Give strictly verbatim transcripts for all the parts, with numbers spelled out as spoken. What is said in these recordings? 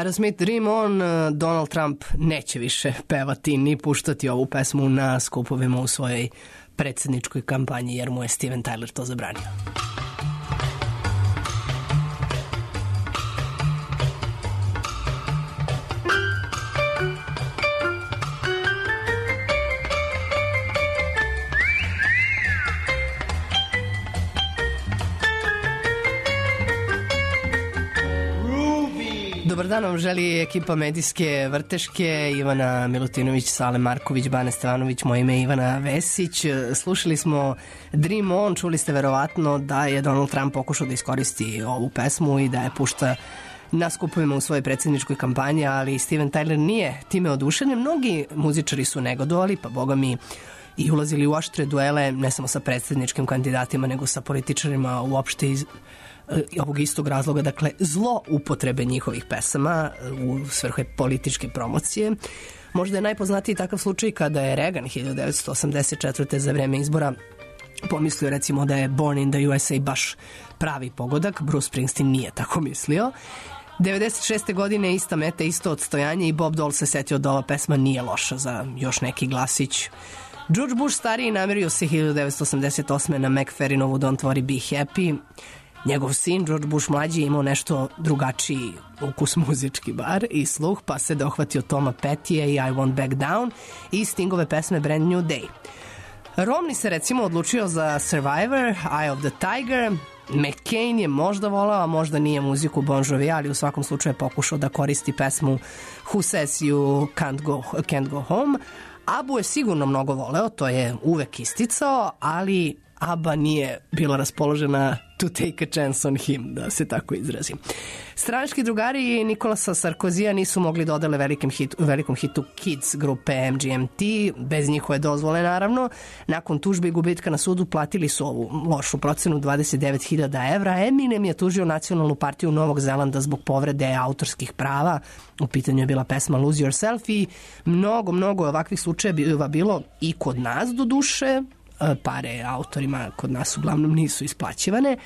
Aerosmith, Dream On. Donald Trump neće više pevati ni puštati ovu pesmu na skupovima u svojoj predsjedničkoj kampanji, jer mu je Steven Tyler to zabranio. Dobar dan vam želi ekipa medijske vrteške, Ivana Milutinović, Sale Marković, Bane Stevanović, moje ime je Ivana Vesić. Slušali smo Dream On, čuli ste verovatno da je Donald Trump pokušao da iskoristi ovu pesmu i da je pušta na skupovima u svojoj predsjedničkoj kampanji, ali Steven Tyler nije time oduševljen. Mnogi muzičari su negodovali, pa boga mi i ulazili u oštre duele, ne samo sa predsjedničkim kandidatima, nego sa političarima uopšte iz ovog istog razloga, dakle zlo upotrebe njihovih pesama u svrhe političke promocije. Možda je najpoznatiji takav slučaj kada je Reagan hiljadu devetsto osamdeset četvrte za vreme izbora pomislio recimo da je Born in the U S A baš pravi pogodak. Bruce Springsteen nije tako mislio. devedeset šeste godine ista meta, isto odstojanje i Bob Dole se setio da ova pesma nije loša za još neki glasić. George Bush stariji namerio se hiljadu devetsto osamdeset osme na McFerrinovu Don't Worry Be Happy. Njegov sin, George Bush mlađi, je imao nešto drugačiji ukus muzički bar i sluh, pa se dohvatio Toma Pettija i I Won't Back Down i Stingove pesme Brand New Day. Romney se recimo odlučio za Survivor, Eye of the Tiger. McCain je možda volao, a možda nije muziku Bon Jovi, ali u svakom slučaju je pokušao da koristi pesmu Who Says You Can't Go, can't go Home. Abu je sigurno mnogo voleo, to je uvek isticao, ali ABBA nije bila raspoložena to take a chance on him, da se tako izrazim. Stranački drugari Nikolasa Sarkozija nisu mogli da odele velikim hitu, velikom hitu Kids grupe M G M T, bez njihove dozvole naravno. Nakon tužbe i gubitka na sudu platili su ovu lošu procenu dvadeset devet hiljada evra. Eminem je tužio nacionalnu partiju Novog Zelanda zbog povrede autorskih prava. U pitanju je bila pesma Lose Yourself i mnogo, mnogo ovakvih slučajeva bilo i kod nas do duše. Pare autorima kod nas uglavnom nisu isplaćivane.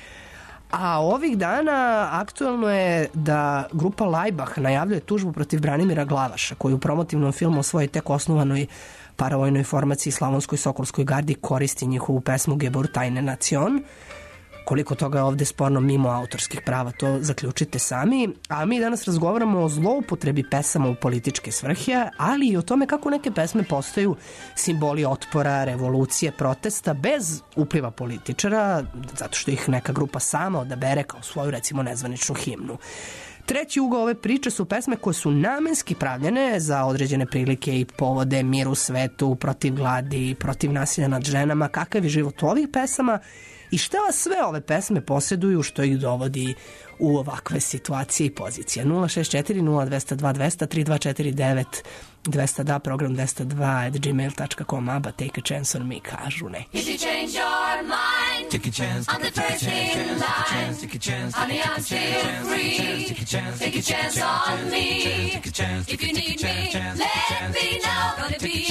A ovih dana aktualno je da grupa Laibach najavljuje tužbu protiv Branimira Glavaša, koji u promotivnom filmu o svojoj tek osnovanoj paravojnoj formaciji Slavonskoj Sokolskoj gardi koristi njihovu pesmu Geburt eine Nation. Koliko toga je ovde sporno mimo autorskih prava, to zaključite sami. A mi danas razgovaramo o zloupotrebi pesama u političke svrhe, ali i o tome kako neke pesme postaju simboli otpora, revolucije, protesta bez upliva političara, zato što ih neka grupa sama odabere kao svoju recimo nezvaničnu himnu. Treći ugao ove priče su pesme koje su namenski pravljene za određene prilike i povode, mir u svetu, protiv gladi, protiv nasilja nad ženama. Kakav je život ovih pesama i šta sve ove pesme posjeduju što ih dovodi u ovakve situacije i pozicije. nula šest četiri nula dva nula dva dva tri dva četiri devet dvesta dva, program dvesta dva at gmail dot com. ABBA, Take a Chance on Me, kažu ne. If you change your mind, take a chance, I'm the first in line. Take a chance, honey, I'm still free. Take a chance, take a chance on me. If you need me, let me know. Gonna be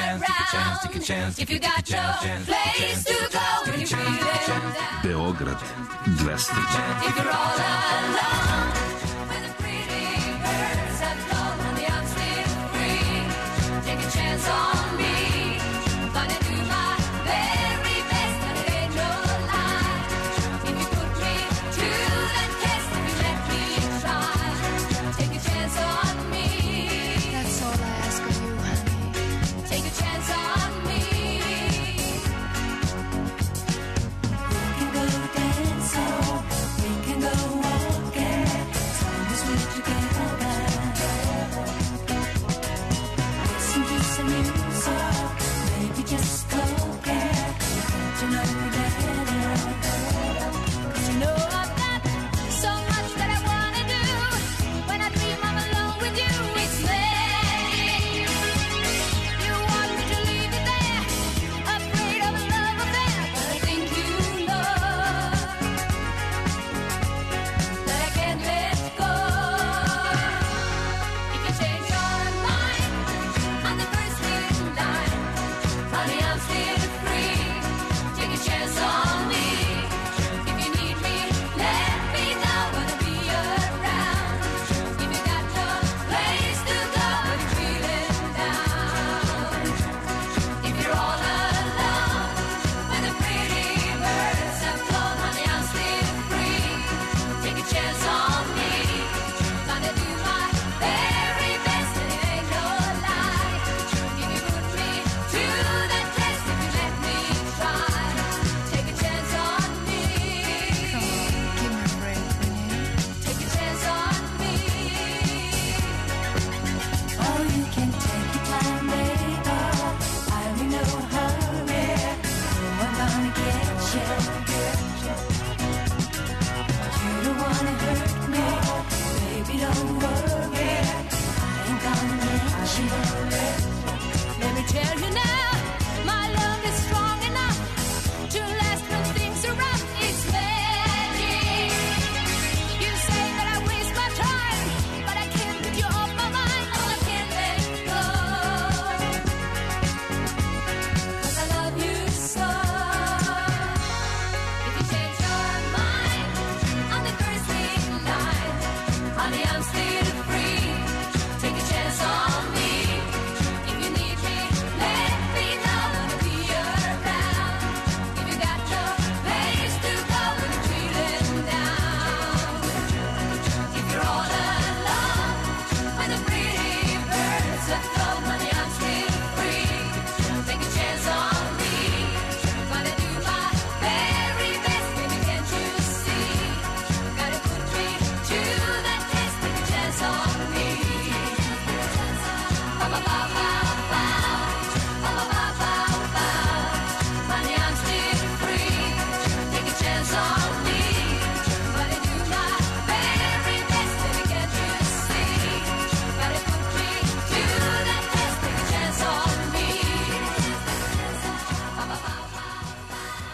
around. If you got no place to go, when you're feeling down. Beograd dvesta. If you're all alone, when the pretty birds have flown, honey, I'm still free. Take a chance on me. Gonna do my very best, and it ain't no lie. If you put me to the test, if you let me try, take a chance on me. That's all I ask of you, honey. Take a chance on me. We can go dancing, we can go walking, as long as we're together. Listen to some music.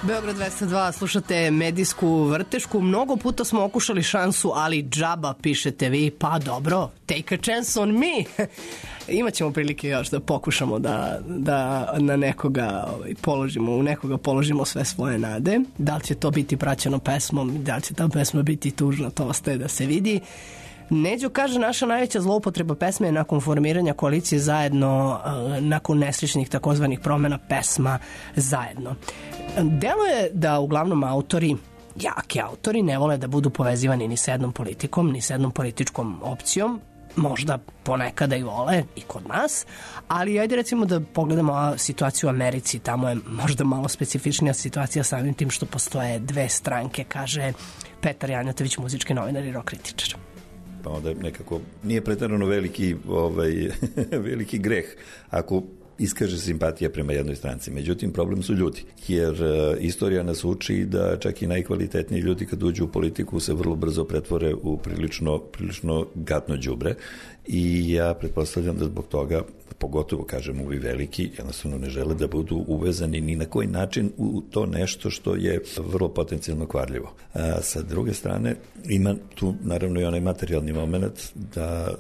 Beograd dvesta dva, slušate medijsku vrtešku. Mnogo puta smo okušali šansu, ali džaba, pišete vi. Pa dobro, take a chance on me. Imaćemo prilike još da pokušamo da, da na nekoga ovaj, položimo, u nekoga položimo sve svoje nade. Da li će to biti praćeno pesmom, da li će ta pesma biti tužna, to ostaje da se vidi. Neđo kaže, naša najveća zloupotreba pesme je nakon formiranja koalicije zajedno, nakon nesrećnih takozvanih promena pesma zajedno. Delo je da uglavnom autori, jaki autori, ne vole da budu povezivani ni sa jednom politikom, ni sa jednom političkom opcijom, možda ponekada i vole i kod nas, ali ajde recimo da pogledamo situaciju u Americi, tamo je možda malo specifičnija situacija samim tim što postoje dve stranke, kaže Petar Janjatović, muzički novinar i rock kritičar. Pa onda nekako nije pretarano veliki, ovaj, veliki greh ako iskaže simpatija prema jednoj stranci. Međutim, problem su ljudi, jer uh, istorija nas uči da čak i najkvalitetniji ljudi kad uđu u politiku se vrlo brzo pretvore u prilično, prilično gadno đubre i ja pretpostavljam da zbog toga, pogotovo kažem ovi veliki, jednostavno ne žele da budu uvezani ni na koji način u to nešto što je vrlo potencijalno kvarljivo. A, sa druge strane, ima tu naravno i onaj materijalni moment da a,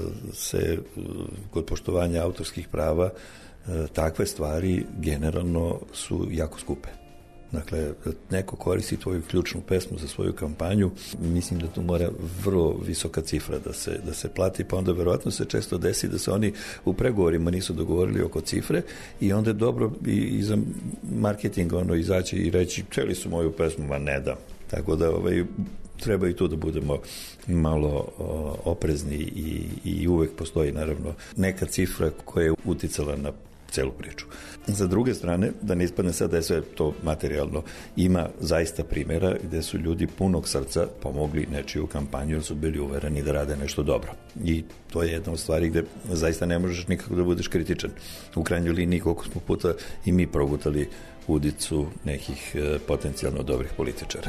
se a, kod poštovanja autorskih prava a, takve stvari generalno su jako skupe. Dakle, neko koristi tvoju ključnu pesmu za svoju kampanju, mislim da tu mora vrlo visoka cifra da se, da se plati, pa onda verovatno se često desi da se oni u pregovorima nisu dogovorili oko cifre i onda je dobro i, i za marketing ono izaći i reći, čeli su moju pesmu, ma ne dam. Tako da ovaj, treba i tu da budemo malo o, oprezni i, i uvek postoji naravno neka cifra koja je uticala na celu priču. Za druge strane, da ne ispadne sad da je sve to materijalno, ima zaista primjera gde su ljudi punog srca pomogli nečiju kampanju jer su bili uvereni da rade nešto dobro. I to je jedna od stvari gde zaista ne možeš nikako da budeš kritičan. U krajnjoj liniji koliko smo puta i mi progutali udicu nekih e, potencijalno dobrih političara.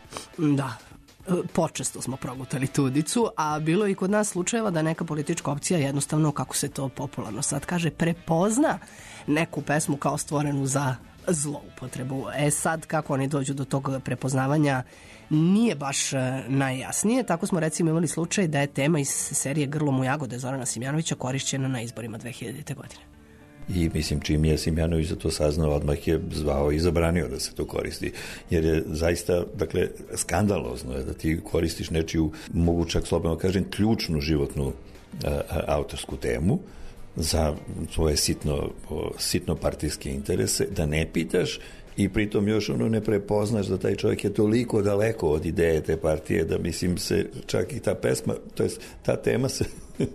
Da, počesto smo progutali tu udicu, a bilo je i kod nas slučajeva da neka politička opcija jednostavno, kako se to popularno sad kaže, prepozna neku pesmu kao stvorenu za zloupotrebu. E sad, kako oni dođu do tog prepoznavanja, nije baš najjasnije. Tako smo recimo imali slučaj da je tema iz serije Grlom u jagode Zorana Simjanovića korišćena na izborima dve hiljadite. godine. I mislim, čim je Simjanović za to saznao, odmah je zvao i zabranio da se to koristi. Jer je zaista, dakle, skandalozno je da ti koristiš nečiju, mogu čak slobodno kažem, ključnu životnu a, a, autorsku temu za svoje sitno, o, sitno partijske interese, da ne pitaš i pritom još ono ne prepoznaš da taj čovjek je toliko daleko od ideje te partije da mislim se čak i ta pesma, to jest ta tema se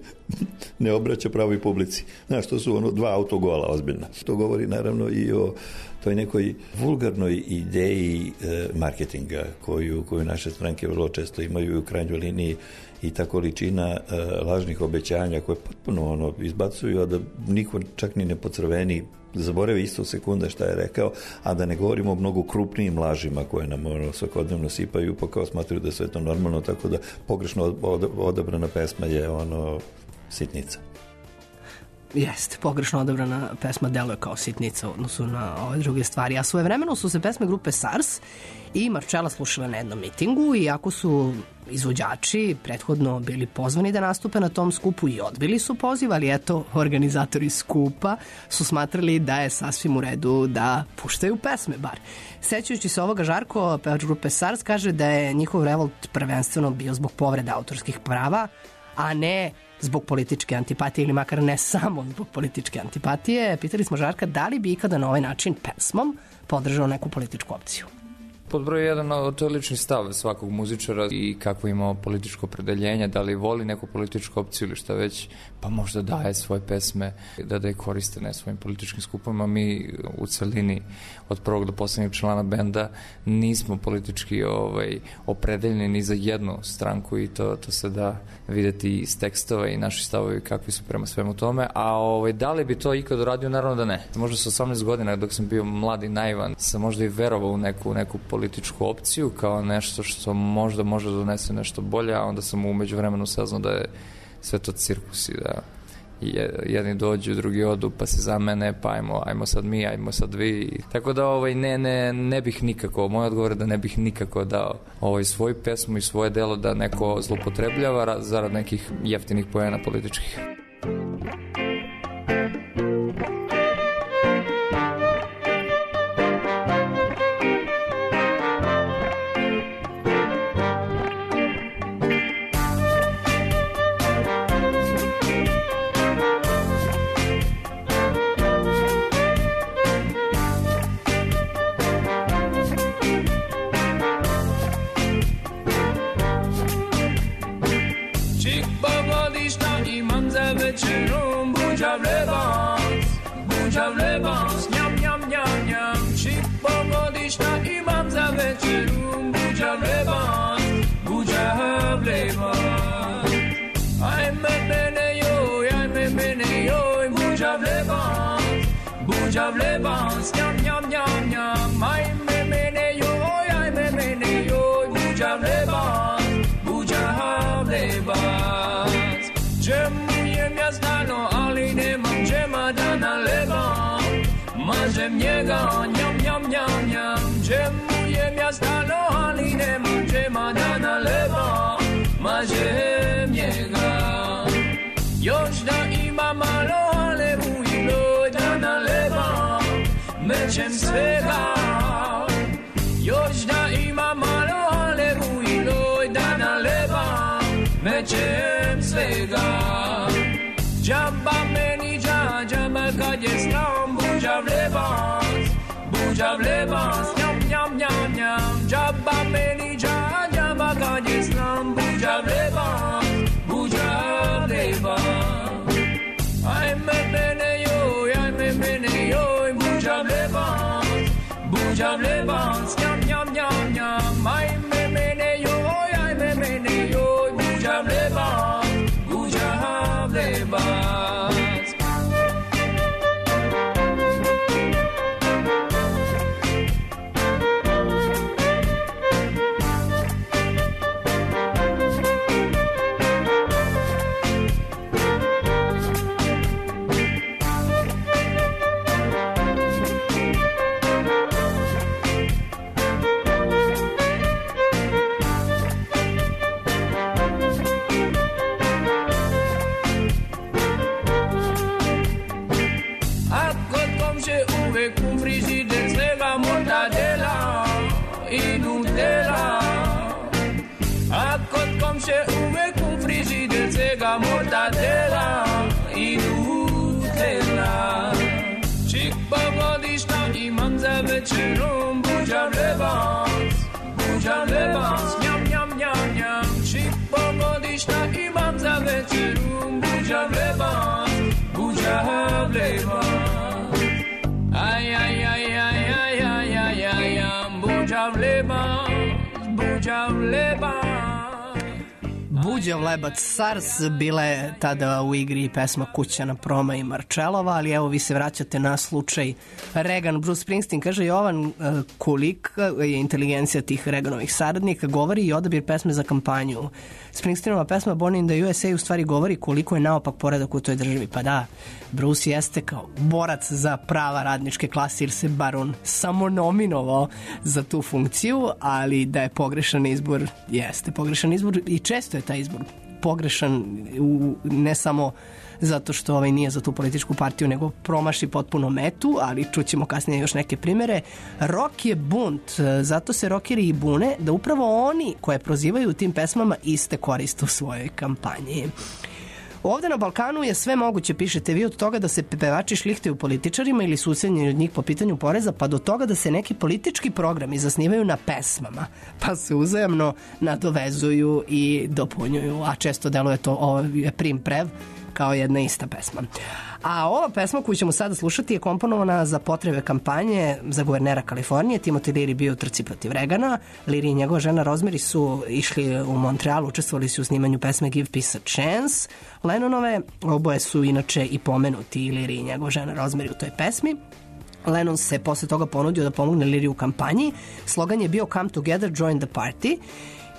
ne obraća pravoj publici. Znaš, to su ono dva autogola ozbiljna. To govori naravno i o toj nekoj vulgarnoj ideji e, marketinga koju, koju naše stranke vrlo često imaju u krajnjoj liniji i ta količina e, lažnih obećanja koje potpuno ono izbacuju, a da niko čak ni ne pocrveni, zaboravi isto sekunde šta je rekao, a da ne govorimo o mnogo krupnijim lažima koje nam ono, svakodnevno sipaju, pa kao smatruju da je sve to normalno, tako da pogrešno odabrana pesma je ono sitnica. Jeste, pogrešno odabrana pesma deluje kao sitnica u odnosu na ove druge stvari. A svojevremeno su se pesme grupe SARS i Marčela slušale na jednom mitingu, iako su izvođači prethodno bili pozvani da nastupe na tom skupu i odbili su poziv, ali eto, organizatori skupa su smatrali da je sasvim u redu da puštaju pesme bar. Sećajući se ovoga, Žarko, pevač grupe SARS, kaže da je njihov revolt prvenstveno bio zbog povrede autorskih prava, a ne zbog političke antipatije ili makar ne samo zbog političke antipatije. Pitali smo Žarka da li bi ikada na ovaj način pesmom podržao neku političku opciju. Pod broj jedan, to je lični stav svakog muzičara i kako ima političko opredeljenje, da li voli neku političku opciju ili šta već, pa možda daje svoje pesme da da je koriste ne svojim političkim skupovima. Mi u celini od prvog do poslednjeg člana benda nismo politički ovaj, opredeljeni ni za jednu stranku i to, to se da videti iz tekstova i naši stavovi kakvi su prema svemu tome, a ovaj, da li bi to ikad uradio? Naravno da ne. Možda sa osamnaest godina dok sam bio mlad i naivan sam možda i verovao u neku, neku političku opciju kao nešto što možda može da donese nešto bolje, a onda sam umeđu vremenu saznao da je sve to cirkus i da jedni dođu, drugi odu, pa se zamene, pa ajmo, ajmo sad mi, ajmo sad vi. Tako da ovaj, ne, ne, ne bih nikako, moj odgovor je da ne bih nikako dao ovaj, svoju pesmu i svoje delo da neko zloupotrebljava zarad nekih jeftinih poena političkih. večerom buđav lebans, buđav lebans, njam, njam, njam, njam. Šipo godišta imam za večerom buđav lebans, buđav lebans. Ajme mene joj, ajme mene joj, buđav lebans, buđav lebans, njam, njam, njam, njam. Ajme mene joj, ajme mene joj, buđav lebans, buđav lebans. Džemujem ja znano, ali nemam džema da nalevam. Mažem njega, njam, njam, njam, njam. Džemujem ja znano, ali nemam džema da nalevam. Mažem njega. Još da ima malo, ale mu i loj da nalevam. Mećem svega. Još da ima malo, ale mu i loj da nalevam. Mećem svega. Džaba meni dža, džaba kad je sram, buđav lebans, buđav lebans, njam, njam, njam, njam. Džaba meni dža, džaba kad je sram, buđav lebans, buđav lebans. Ajme mene joj, ajme mene joj, buđav lebans, buđav lebans, njam, njam, njam, njam. Ajme mene joj, ajme mene joj, buđav lebans, buđav lebans. I Nutella. A kod komše uvek u frižider svega mortadela i Nutella. Čik pogodišta imam za večerom, buđav lebans, buđav lebans, njam, njam, njam, njam. Čik pogodišta imam za večerom, buđav lebans, buđav lebans. Aj, aj, aj, aj, aj, aj, aj, aj, aj. Buđav lebans, buđav lebans. Buđav lebac Sars, bila je tada u igri pesma Kuća na Proma i Marčelova, ali evo vi se vraćate na slučaj Reagan. Bruce Springsteen kaže, Jovan, kolika je inteligencija tih Reaganovih saradnika, govori i odabir pesme za kampanju. Springsteenova pesma Born in the U S A u stvari govori koliko je naopak poredak u toj državi. Pa da, Bruce jeste kao borac za prava radničke klase, jer se bar on samo nominovao za tu funkciju, ali da je pogrešan izbor, jeste pogrešan izbor i često je taj izbor pogrešan, u, ne samo zato što ovaj nije za tu političku partiju, nego promaši potpuno metu, ali čućemo kasnije još neke primere. Rock je bunt, zato se rockeri i bune da upravo oni koje prozivaju u tim pesmama iste koriste u svojoj kampanji. Ovde na Balkanu je sve moguće, pišete vi, od toga da se pevači šlihtaju političarima ili su ucenjeni od njih po pitanju poreza, pa do toga da se neki politički programi zasnivaju na pesmama, pa se uzajamno nadovezuju i dopunjuju, a često deluje to ovo je prim prev kao jedna ista pesma. A ova pesma koju ćemo sada slušati je komponovana za potrebe kampanje za guvernera Kalifornije. Timothy Leary bio u trci protiv Reagana. Leary i njegova žena Rosemary su išli u Montreal, učestvovali su u snimanju pesme Give Peace a Chance Lennonove. Oboje su inače i pomenuti, Leary i njegova žena Rosemary, u toj pesmi. Lennon se posle toga ponudio da pomogne Leary u kampanji. Slogan je bio Come Together, Join the Party.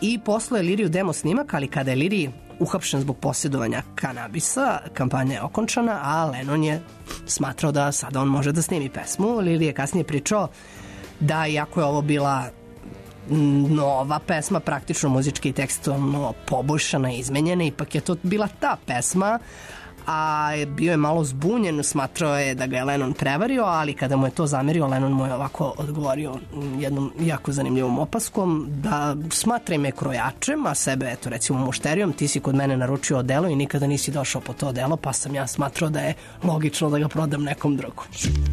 i poslao je Liriju demo snimak, ali kada je Liri uhapšen zbog posjedovanja kanabisa, kampanja je okončana, a Lennon je smatrao da sada on može da snimi pesmu. Liri je kasnije pričao da, iako je ovo bila nova pesma, praktično muzički i tekstovno poboljšana i izmenjena, ipak je to bila ta pesma, a bio je malo zbunjen, smatrao je da ga je Lennon prevario, ali kada mu je to zamerio, Lennon mu je ovako odgovorio jednom jako zanimljivom opaskom, da smatra me krojačem, a sebe, eto, recimo mušterijom, ti si kod mene naručio odelo i nikada nisi došao po to odelo, pa sam ja smatrao da je logično da ga prodam nekom drugom.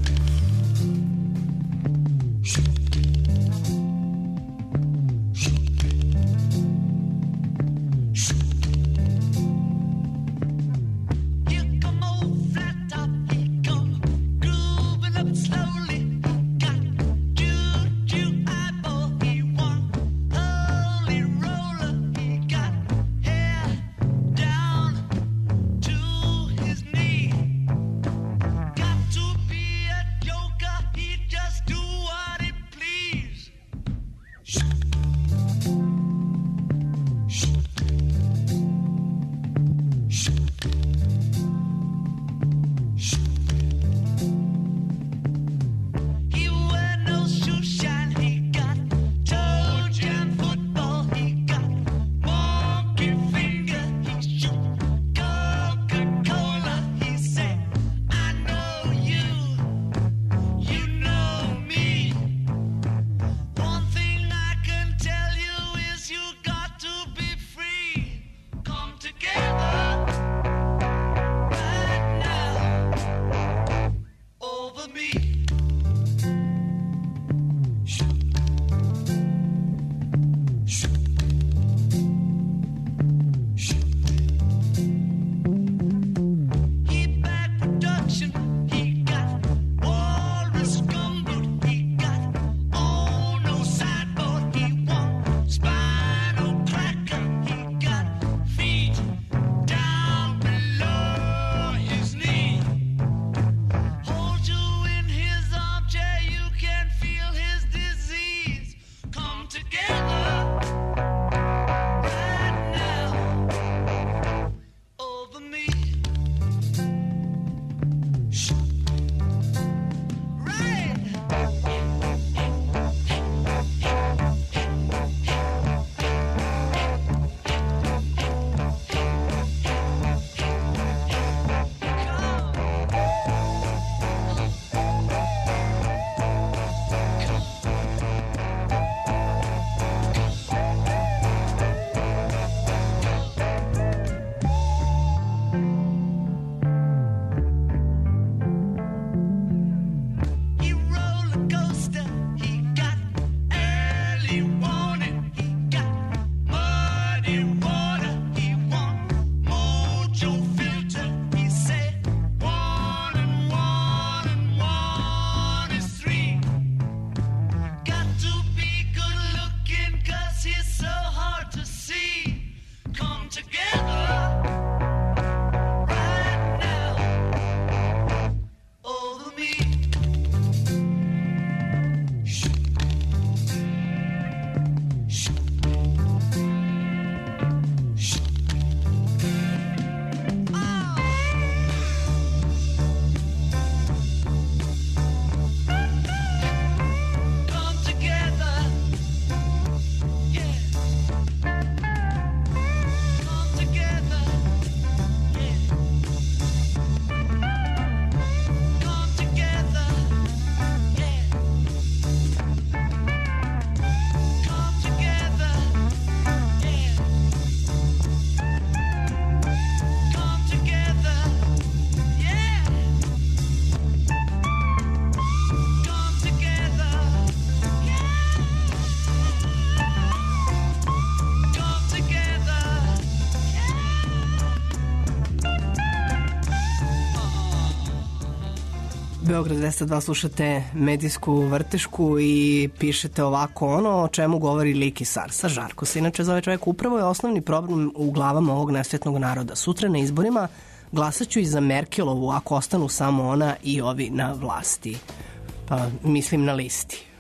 Beograd dvesta dva slušate medijsku vrtešku i pišete ovako ono o čemu govori lik i Sarsa. Žarko se inače zove čovjek. Upravo je osnovni problem u glavama ovog nesretnog naroda. Sutra na izborima glasaću i za Merkelovu ako ostanu samo ona i ovi na vlasti. Pa mislim na listi.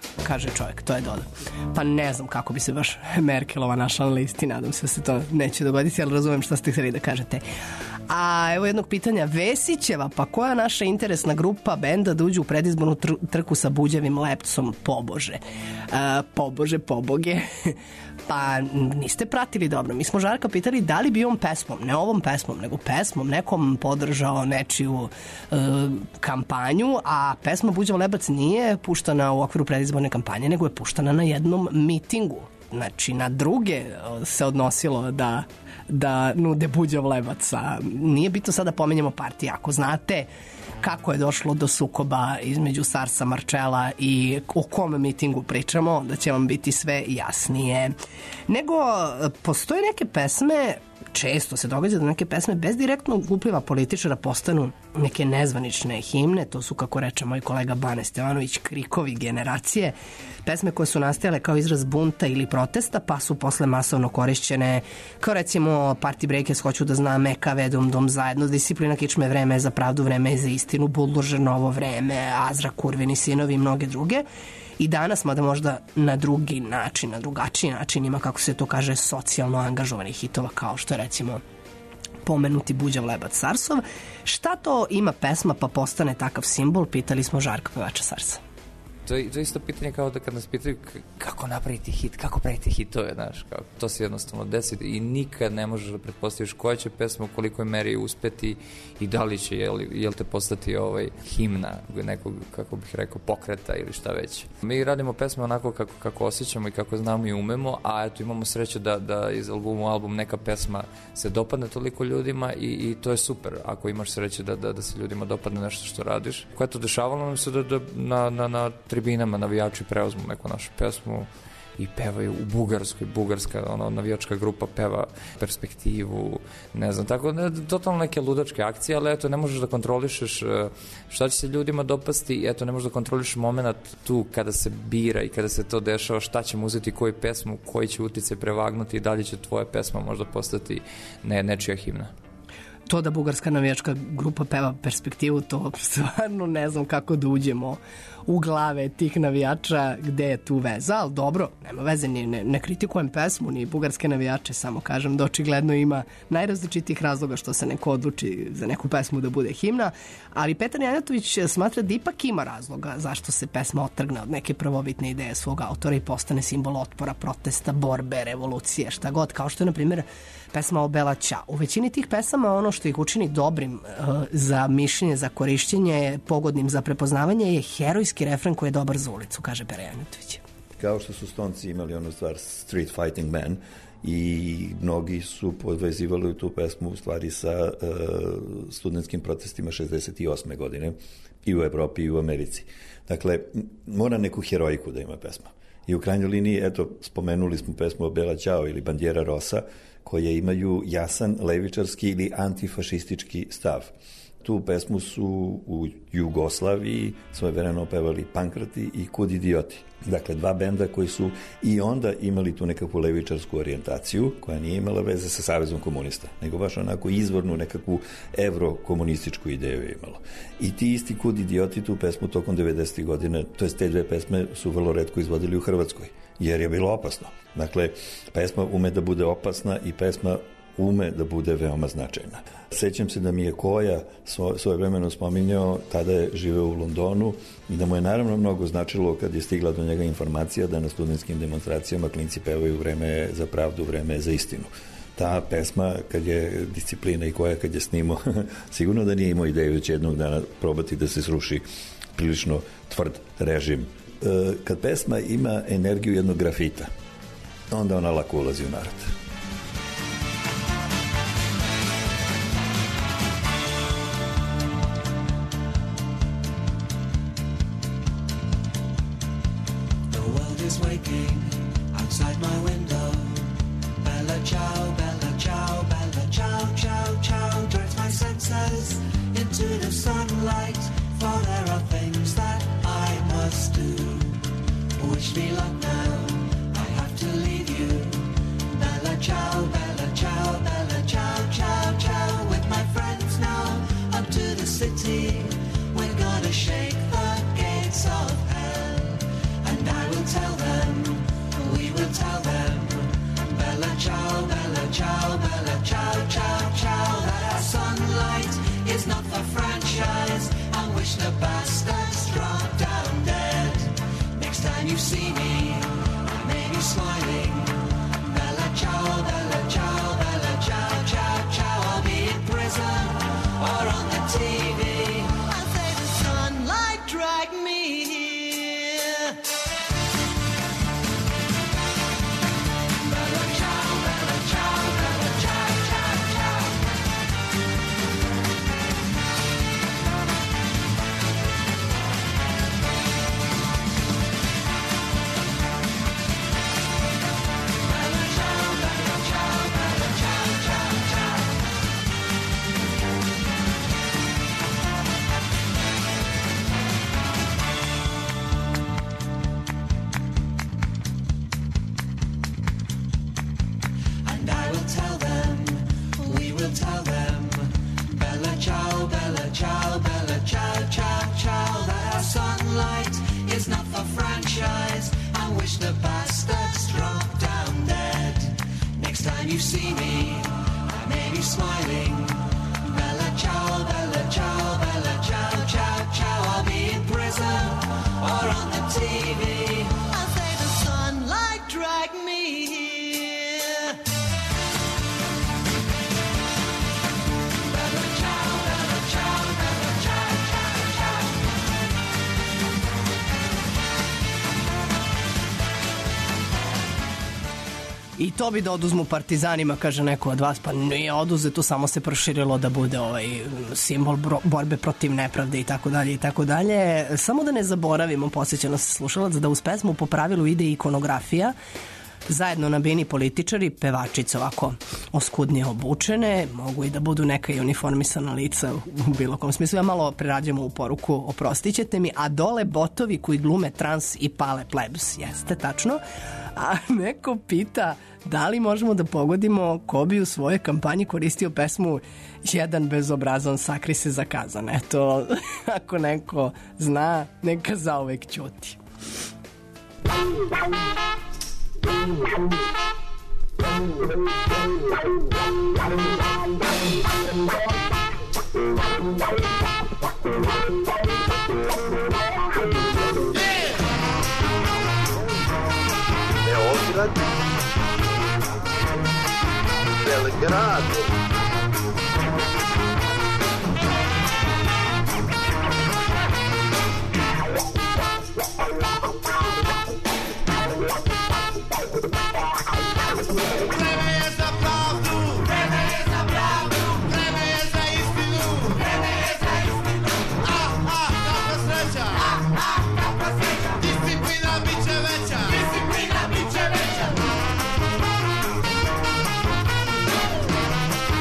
kaže čovjek, to je dodao. Pa ne znam kako bi se baš Merkelova našla na listi, nadam se da se to neće dogoditi, ali razumem šta ste htjeli da kažete. A evo jednog pitanja, Vesićeva, pa koja naša interesna grupa benda da uđu u predizbornu tr- trku sa Buđevim Lepcom, pobože. A, pobože, poboge. Pa niste pratili dobro. Mi smo Žarka pitali da li bi on pesmom, ne ovom pesmom, nego pesmom nekom podržao nečiju e, kampanju, a pesma Buđev Lebac nije puštana u okviru predizborne kampanje, nego je puštana na jednom mitingu. Znači, na druge se odnosilo da, da nude Buđev Lebac. A nije bitno sada pomenjamo partije. Ako znate kako je došlo do sukoba između Sarsa Marčela i o kom mitingu pričamo, da će vam biti sve jasnije. Nego, postoje neke pesme, često se događa da neke pesme bez direktnog upliva političara postanu neke nezvanične himne, to su, kako reče moj kolega Bane Stevanović, krikovi generacije, pesme koje su nastajale kao izraz bunta ili protesta, pa su posle masovno korišćene, kao recimo Party Breakers, Hoću da znam, E K V, Dum Dum zajedno, Disciplina kičme, Vreme je za pravdu, Vreme je za istinu, Buldožer, Novo vreme, Azra, Kurvini sinovi i mnoge druge. I danas, mada možda na drugi način, na drugačiji način, ima, kako se to kaže, socijalno angažovanih hitova, kao što je recimo pomenuti Buđev Lebac Sarsov. Šta to ima pesma pa postane takav simbol, pitali smo Žarka, pevača Sarsa. To je, to je isto pitanje kao da kad nas pitaju kako napraviti hit, kako praviti hitove, znaš, kao, to se jednostavno desi i nikad ne možeš da pretpostaviš koja će pesma u kolikoj meri uspeti i da li će, jel, jel te postati ovaj, himna nekog, kako bih rekao, pokreta ili šta već. Mi radimo pesme onako kako, kako osjećamo i kako znamo i umemo, a eto imamo sreće da, da iz albuma u album neka pesma se dopadne toliko ljudima i, i to je super, ako imaš sreće da, da, da se ljudima dopadne nešto što radiš. Koja je to dešavalo nam se da, da na, na, na tribinama navijači preuzmu neku našu pesmu i pevaju u Bugarskoj, bugarska ono, navijačka grupa peva Perspektivu, ne znam, tako, ne, totalno neke ludačke akcije, ali eto, ne možeš da kontrolišeš šta će se ljudima dopasti, eto, ne možeš da kontrolišeš moment tu kada se bira i kada se to dešava, šta ćemo uzeti, koju pesmu, koji će utice prevagnuti i da li će tvoja pesma možda postati ne, nečija himna. To da bugarska navijačka grupa peva Perspektivu, to stvarno ne znam kako da uđemo u glave tih navijača, gde je tu veza, ali dobro, nema veze, ni, ne, ne kritikujem pesmu, ni bugarske navijače, samo kažem da očigledno ima najrazličitih razloga što se neko odluči za neku pesmu da bude himna, ali Petar Janjatović smatra da ipak ima razloga zašto se pesma otrgne od neke prvobitne ideje svog autora i postane simbol otpora, protesta, borbe, revolucije, šta god, kao što je, na primjer, pesma o Bela Ćao. U većini tih pesama ono što ih učini dobrim uh, za mišljenje, za korišćenje, pogodnim za prepoznavanje je herojski refren koji je dobar za ulicu, kaže Pera Janjatović. Kao što su Stonci imali onu stvar Street Fighting Man i mnogi su podvezivali tu pesmu u stvari sa uh, studentskim protestima šezdeset osme godine i u Evropi i u Americi. Dakle, mora neku heroiku da ima pesma. I u krajnjoj liniji, eto, spomenuli smo pesmu o Bela Ćao ili Bandiera Rosa, koje imaju jasan levičarski ili antifašistički stav. Tu pesmu su u Jugoslaviji svojevremeno pevali Pankrati i Kud idioti. Dakle, dva benda koji su i onda imali tu nekakvu levičarsku orijentaciju, koja nije imala veze sa Savezom komunista, nego baš onako izvornu nekakvu evrokomunističku ideju je imalo. I ti isti Kud idioti tu pesmu tokom devedesetih godina, to jest te dve pesme su vrlo retko izvodili u Hrvatskoj, jer je bilo opasno. Dakle, pesma ume da bude opasna i pesma ume da bude veoma značajna. Sećam se da mi je Koja svoje vremeno spominjao, tada je živeo u Londonu i da mu je naravno mnogo značilo kad je stigla do njega informacija da na studentskim demonstracijama klinci pevaju Vreme za pravdu, Vreme za istinu. Ta pesma, kad je Disciplina i Koja kad je snimao, sigurno da nije imao ideju da će jednog dana probati da se sruši prilično tvrd režim. E, kad pesma ima energiju jednog grafita, onda ona lako ulazi u narod. Waking outside my window, Bella Ciao, Bella Ciao, Bella Ciao, Ciao, Ciao, drives my senses into the sunlight, for there are things that I must do. Wish me luck now, I have to leave you. Bella Ciao, Bella Ciao, Bella Ciao, Ciao, Ciao, with my friends now, up to the city, we're gonna shake the gates of hell, and I you see me, I may be smiling. Bella ciao, bella ciao, bella ciao, ciao, ciao. I'll be in prison or on the T V. I say the sunlight drag me here. Bella ciao, bella ciao, bella ciao, ciao, ciao. Bella ciao, bella ciao, bella ciao, ciao, ciao. And I will tell them, we will tell them, Bella ciao, bella ciao, bella ciao, ciao, ciao, that our sunlight is not for franchise. I wish the bastards drop down dead. Next time you see me, I may be smiling. Bella ciao, bella ciao, bella ciao, ciao, ciao. I'll be in prison or on the T V. I say the sunlight drag me here. Bella ciao, bella ciao, bella ciao, ciao, ciao. I to bi da oduzmu partizanima, kaže neko od vas, pa nije oduzeto, samo se proširilo da bude ovaj simbol bro- borbe protiv nepravde i tako dalje i tako dalje. Samo da ne zaboravimo, podsjeća nas slušalac, da uz pesmu po pravilu ide i ikonografija, zajedno nabijeni političari, pevačice ovako oskudnije obučene, mogu i da budu neka i uniformisana lica u bilo kom smislu. Ja malo prerađam u poruku, oprostit ćete mi, a dole botovi koji glume trans i pale plebs. Jeste, tačno. A neko pita da li možemo da pogodimo ko bi u svojoj kampanji koristio pesmu Jedan bezobrazan sakri se za kazan. Eto, ako neko zna, neka zauvek ćuti. Beograd, Belgrad, Vreme je za pravdu, vreme je za pravdu, vreme je za istinu, vreme je za istinu. Ah, ah, kakva sreća, ah, ah, kakva sreća. Disciplina biće veća, disciplina biće veća.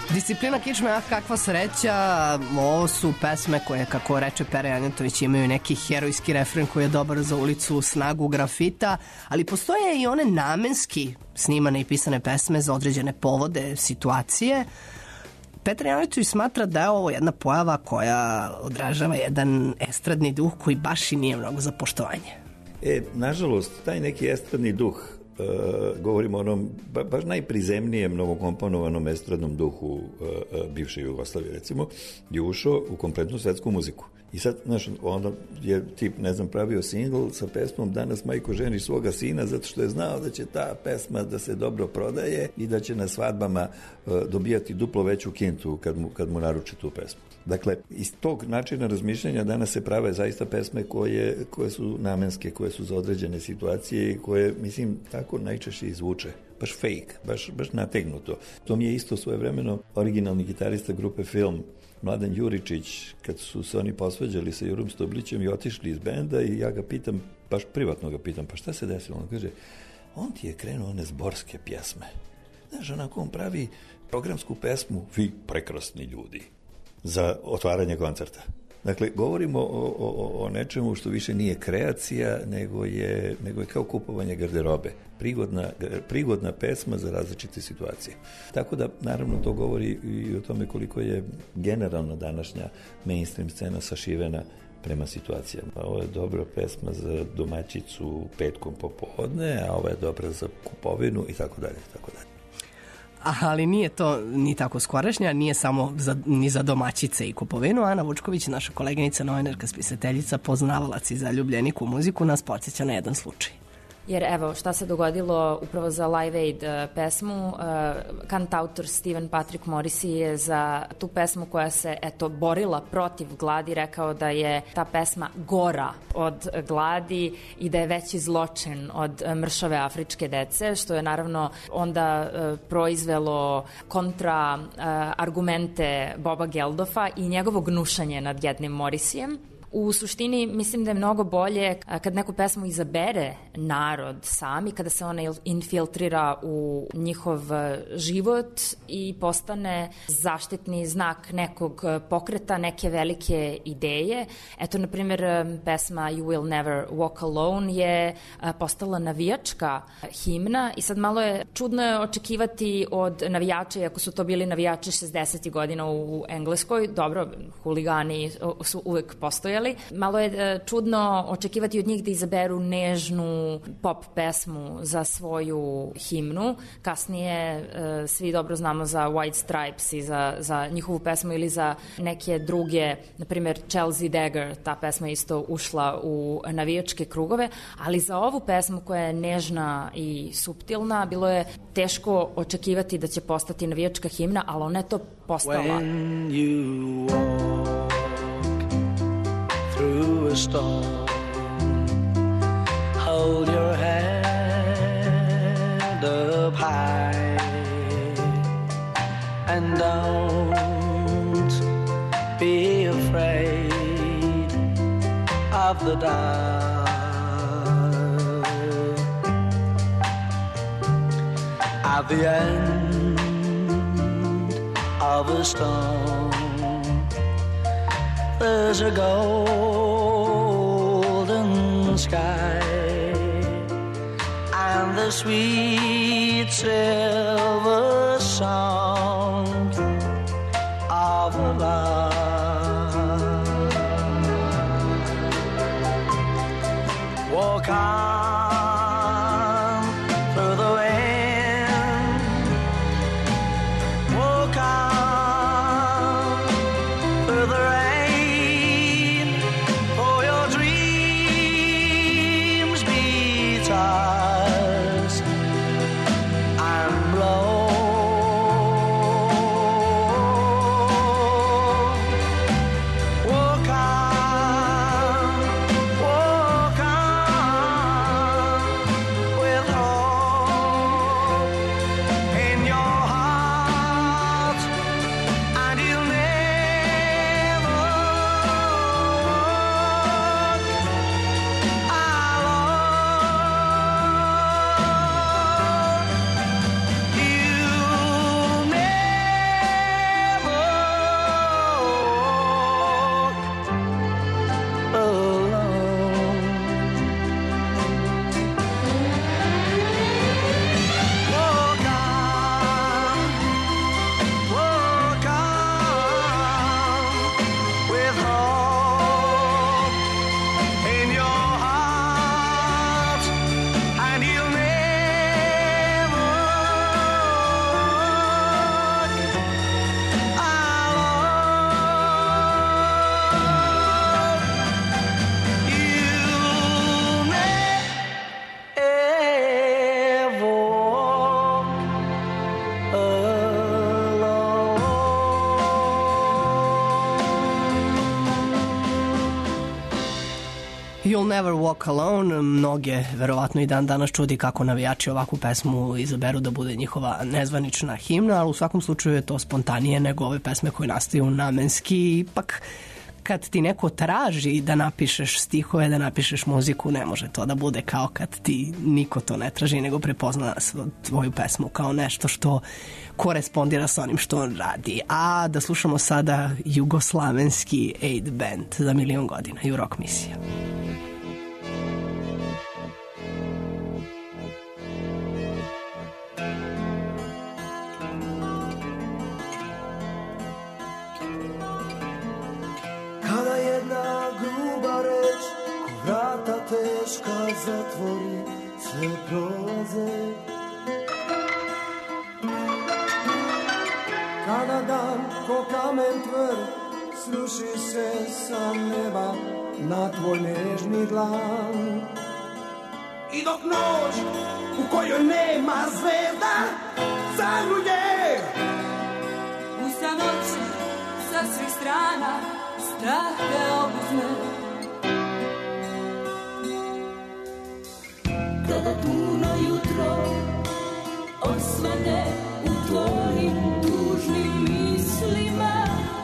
Disciplina kičme, ah kakva sreća, ovo su pesme koje, kako reče Pere Janjatović, imaju neki herojski refren koji je dobar za ulicu, snagu grafita, ali postoje i one namenski snimane i pisane pesme za određene povode, situacije. Petar Janjatović smatra da je ovo jedna pojava koja odražava jedan estradni duh koji baš i nije mnogo za poštovanje. E, nažalost, taj neki estradni duh, Uh, govorimo o onom ba, baš najprizemnijem novokomponovanom estradnom duhu uh, uh, bivše Jugoslavije, recimo, je ušao u kompletnu svetsku muziku. I sad, znaš, onda je tip, ne znam, pravio singl sa pesmom Danas majko ženi svoga sina, zato što je znao da će ta pesma da se dobro prodaje i da će na svadbama uh, dobijati duplo veću kintu kad mu, kad mu naruči tu pesmu. Dakle, iz tog načina razmišljanja danas se prave zaista pesme koje, koje su namenske, koje su za određene situacije i koje, mislim, tako najčešće izvuče. Baš fake, baš, baš nategnuto. To mi je isto svojevremeno originalni gitarista grupe Film, Mladen Juričić, kad su se oni posvađali sa Jurom Stoblićem i otišli iz benda i ja ga pitam, baš privatno ga pitam, pa šta se desilo? On kaže, on ti je krenuo one zborske pjesme. Znaš, onako on pravi programsku pesmu, vi prekrasni ljudi, za otvaranje koncerta. Dakle, govorimo o, o, o nečemu što više nije kreacija, nego je, nego je kao kupovanje garderobe. Prigodna, prigodna pesma za različite situacije. Tako da, naravno, to govori i o tome koliko je generalno današnja mainstream scena sašivena prema situacijama. Ovo je dobra pesma za domaćicu petkom popodne, a ovo je dobra za kupovinu i tako dalje, tako dalje. Ali nije to ni tako skorašnja, nije samo za, ni za domaćice i kupovinu. Ana Vučković, naša koleginica, novinarka, spisateljica, poznavalac i zaljubljenik u muziku, nas podsjeća na jedan slučaj. Jer evo šta se dogodilo upravo za Live Aid uh, pesmu, uh, kantautor Steven Patrick Morrissey je za tu pesmu koja se eto borila protiv gladi rekao da je ta pesma gora od gladi i da je veći zločin od uh, mršave afričke dece, što je naravno onda uh, proizvelo kontra uh, argumente Boba Geldofa i njegovo gnušanje nad jednim Morrisseyem. U suštini mislim da je mnogo bolje kad neku pesmu izabere narod sami, kada se ona infiltrira u njihov život i postane zaštitni znak nekog pokreta, neke velike ideje. Eto, na primjer, pesma You Will Never Walk Alone je postala navijačka himna i sad malo je čudno je očekivati od navijača, iako su to bili navijači šezdesetih godina u Engleskoj, dobro, huligani su uvek postojali. Malo je čudno očekivati od njih da izaberu nežnu pop pesmu za svoju himnu. Kasnije svi dobro znamo za White Stripes i za, za njihovu pesmu ili za neke druge, na primjer Chelsea Dagger, ta pesma isto ušla u navijačke krugove, ali za ovu pesmu koja je nežna i suptilna bilo je teško očekivati da će postati navijačka himna, ali ona je to postala. When you walk through a storm, hold your head up high and don't be afraid of the dark. At the end of a storm, there's a golden sky and the sweet silver song of love. Walk on through the wind, walk on through the rain, for your dreams be tossed and blown. You'll Never Walk Alone, mnoge verovatno i dan danas čudi kako navijači ovakvu pesmu izaberu da bude njihova nezvanična himna, ali u svakom slučaju je to spontanije nego ove pesme koje nastaju namenski. Ipak kad ti neko traži da napišeš stihove, da napišeš muziku, ne može to da bude kao kad ti niko to ne traži, nego prepozna tvoju pesmu kao nešto što korespondira sa onim što on radi. A da slušamo sada jugoslavenski Aid Band za milion godina i rock misija. Kada jedna gruba reč ko vrata teška zatvori, sve prolaze. Kada dan ko kamen tvrd sruši se sa neba na tvoj nežni dlan. I dok noć u kojoj nema zvezda zagruje, U samoći sa svih strana strah te obuzme. Kada puno jutro osvane u tvojim tužnim mislima,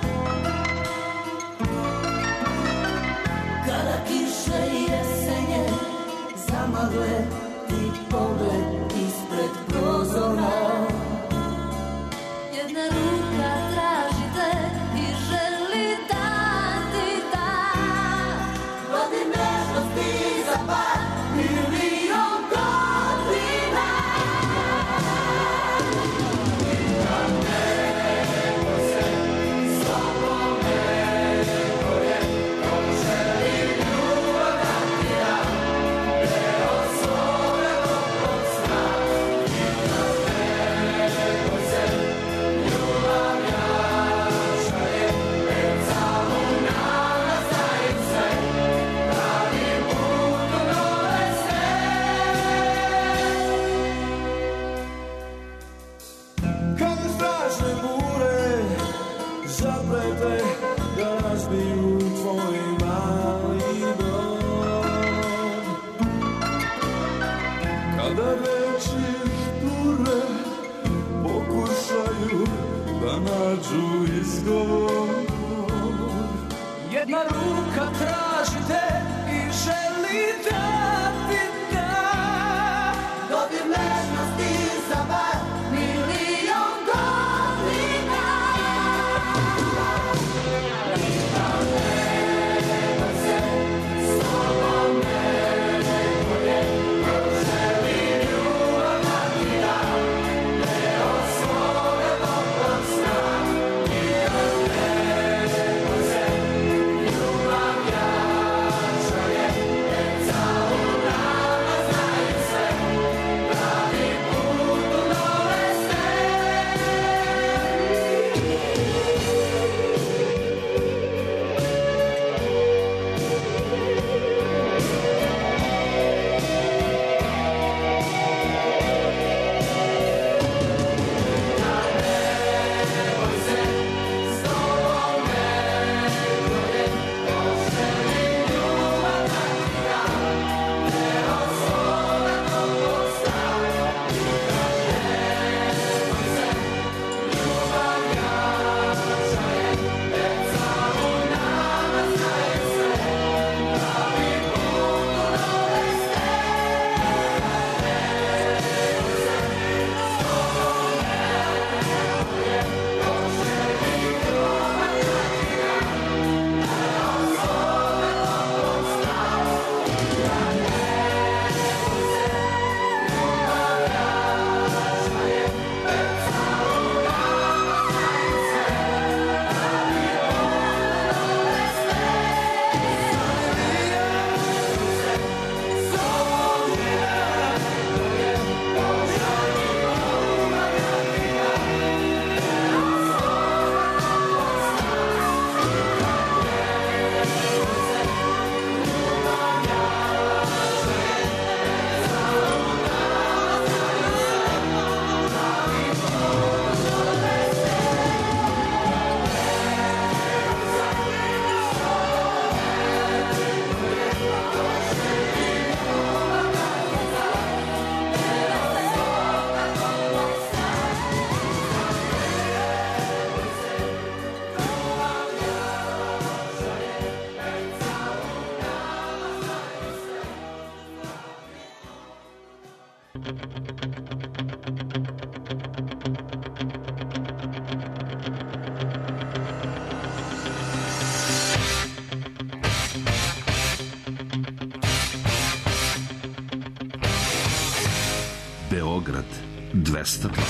kada kiše i jesenje zamagle ti pogled ispred prozora. Jedna ruka traži te i želi da ti da rodi nežnosti za par milion godina. kada strašne bure zaplete da razbiju tvoj mali dom. Kada reči šture pokušaju da nađu izgovor, jedna ruka traži te i želi da ti da dodir nežnosti za bar milion godina. Ljubav jača je, Beograd dvesta dva.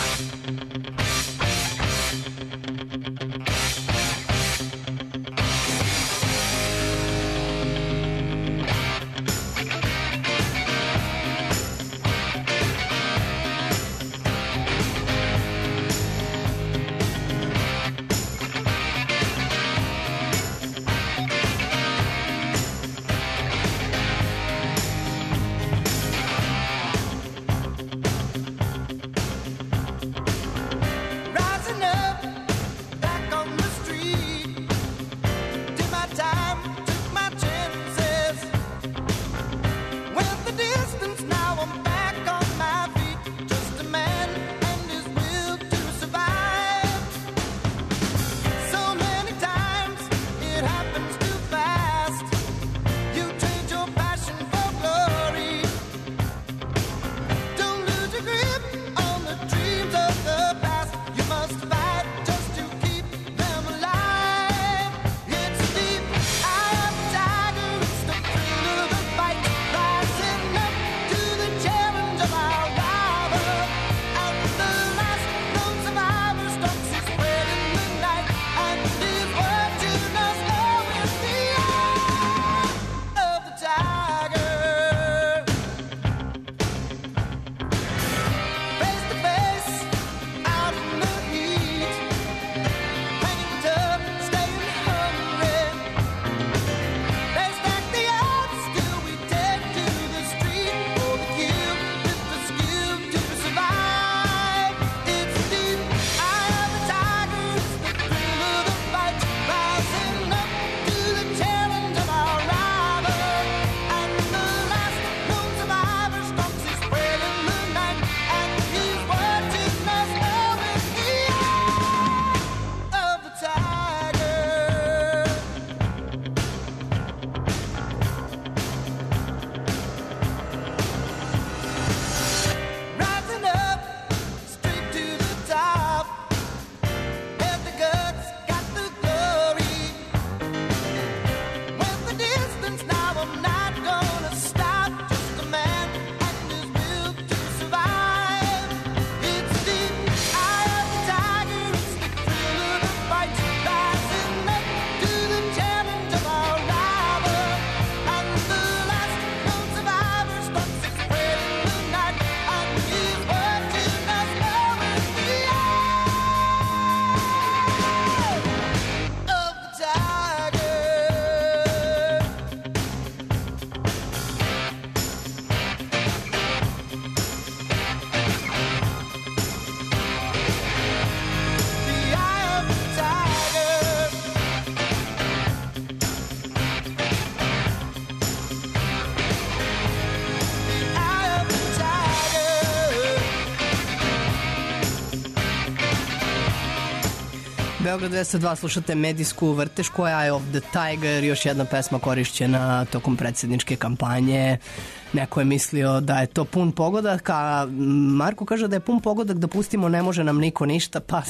Beograd dvesta dva, slušate medijsku vrtešku Eye of the Tiger, još jedna pesma korišćena tokom predsjedničke kampanje. Neko je mislio da je to pun pogodak, a Marko kaže da je pun pogodak, da pustimo ne može nam niko ništa, pa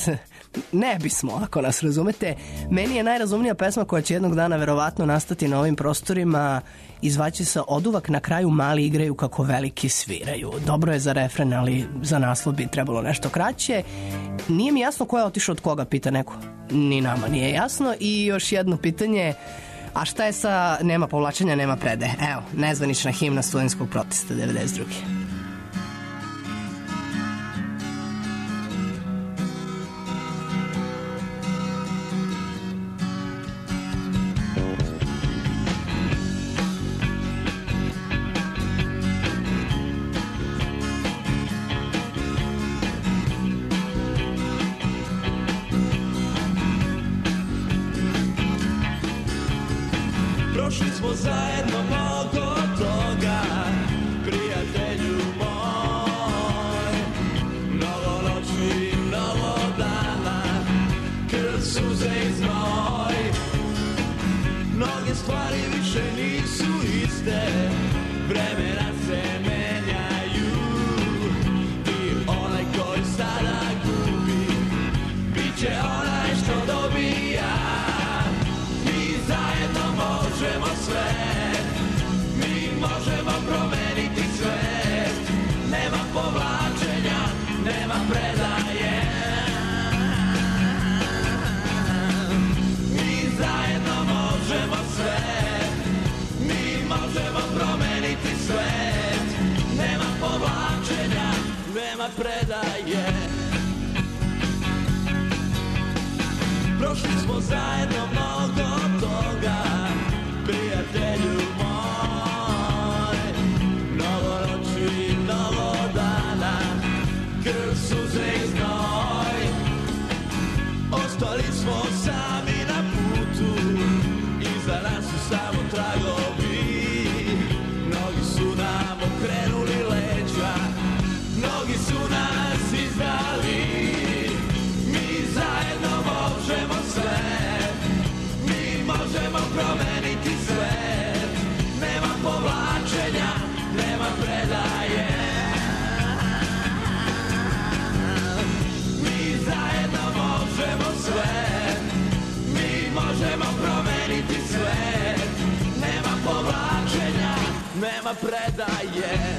ne bismo, ako nas razumete. Meni je najrazumnija pesma koja će jednog dana verovatno nastati na ovim prostorima i zvaće se Oduvak na kraju mali igraju kako veliki sviraju. Dobro je za refren, ali za naslov bi trebalo nešto kraće. Nije mi jasno ko je otišao od koga, pita neko. Ni nama nije jasno. I još jedno pitanje, a šta je sa nema povlačenja, nema predaje? Evo, nezvanična himna studentskog protesta devedeset druge. Prošli smo zajedno mnogo toga, prijatelju moj. Mnogo noći, mnogo dana, krv, suze i znoj. Mnoge stvari više nisu iste, vremena se menjaju. I onaj koji sada gubi, bit će onaj što dobija. Možemo sve, mi možemo promeniti svet, nema povlačenja, predaje. Prošli smo zajedno mnogo toga, prijatelju moj. Mnogo noći, mnogo dana, krv, suze i znoj. Ostali smo sami na putu, iza nas su samo tragovi. Mnogi su nam okrenuli leđa, mnogi su nas izdali. Mi zajedno možemo sve, mi možemo promeniti svet. Nema povlačenja, nema predaje. Mi zajedno možemo sve, mi možemo promeniti svet. Nema povlačenja, nema predaje.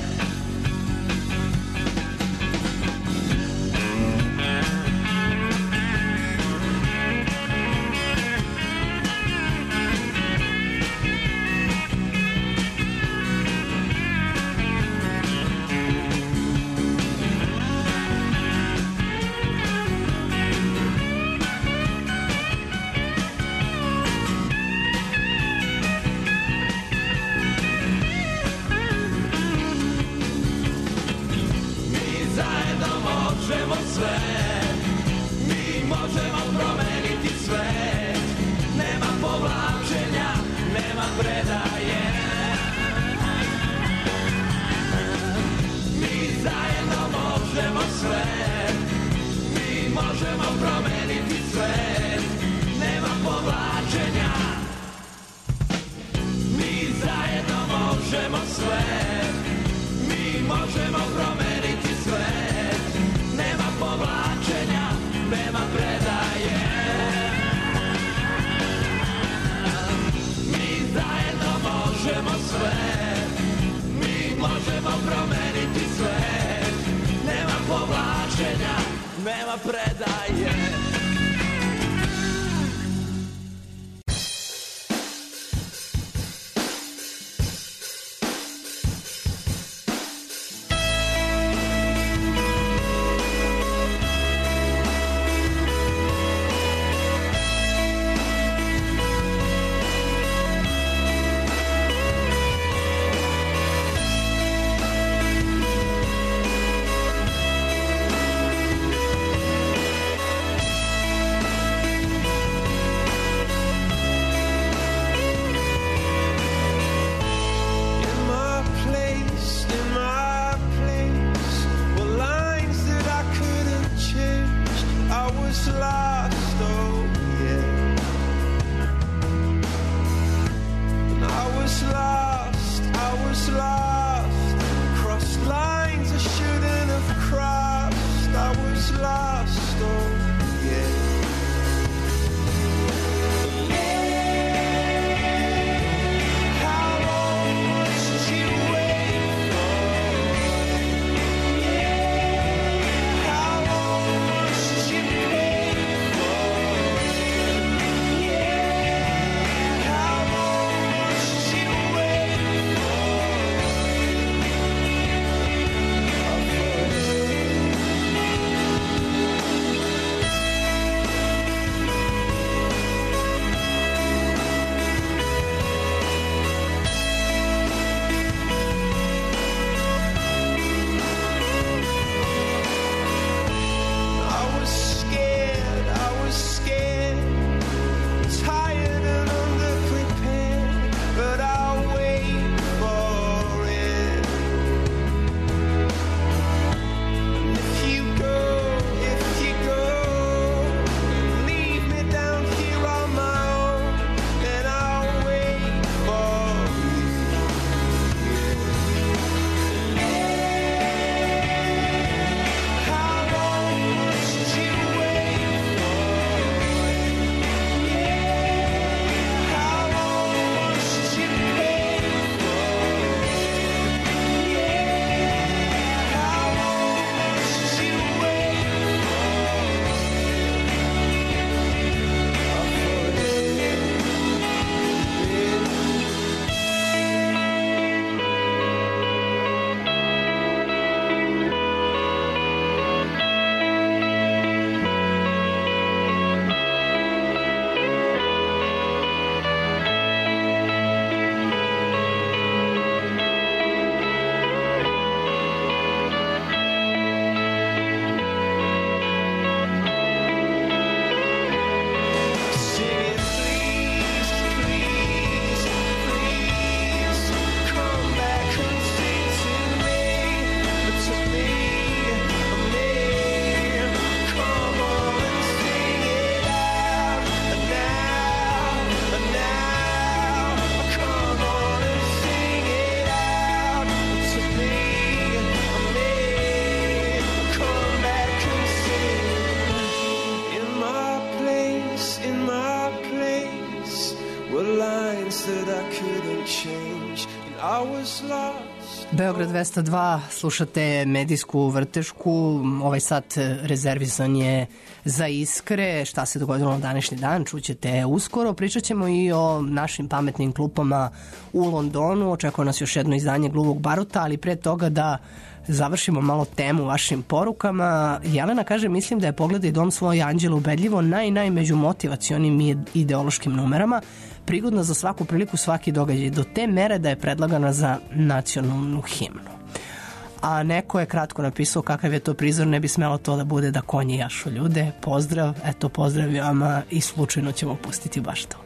things that I couldn't change, and I was lost. Beograd dvesta dva, slušate medijsku vrtešku, ovaj sat rezervisan je za Iskre, šta se dogodilo na današnji dan, čućete uskoro. Pričat ćemo i o našim pametnim klupama u Londonu, očekuje nas još jedno izdanje Gluvog baruta, ali pre toga da završimo malo temu vašim porukama. Jelena kaže, mislim da je Pogledaj dom svoj Anđela ubedljivo naj, naj među motivacionim i ideološkim numerama, prigodna za svaku priliku, svaki događaj, do te mere da je predlagana za nacionalnu himnu. A neko je kratko napisao kakav je to prizor, ne bi smelo to da bude da konji jašu ljude. Pozdrav, eto pozdrav vama i slučajno ćemo pustiti baš to.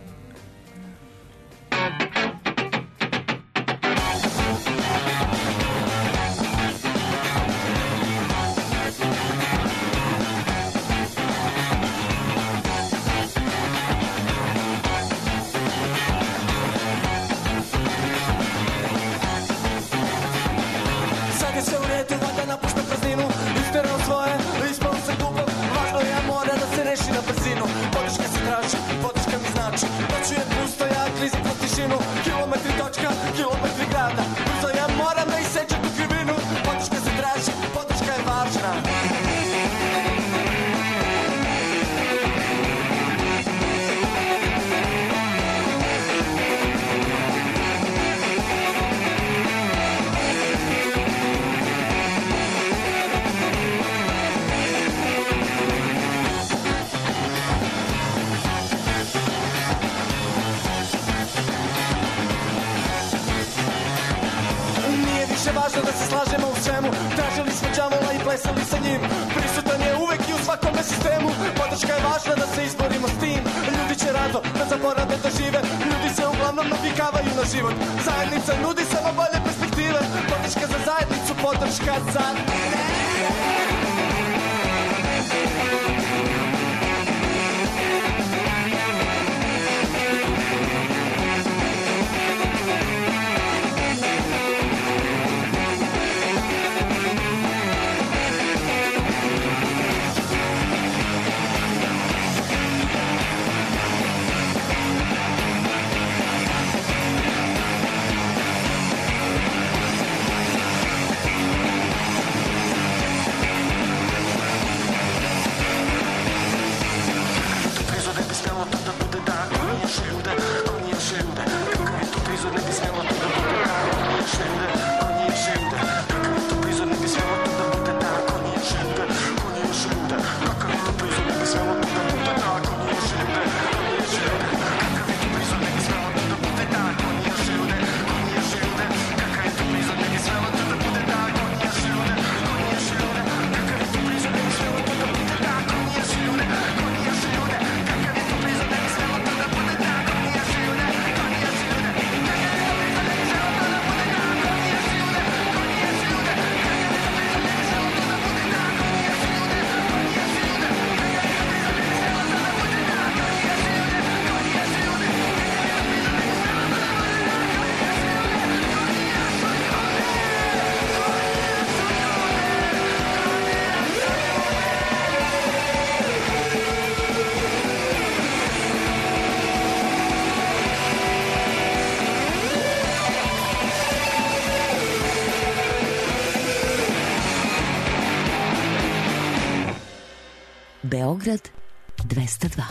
Beograd dvesta dva.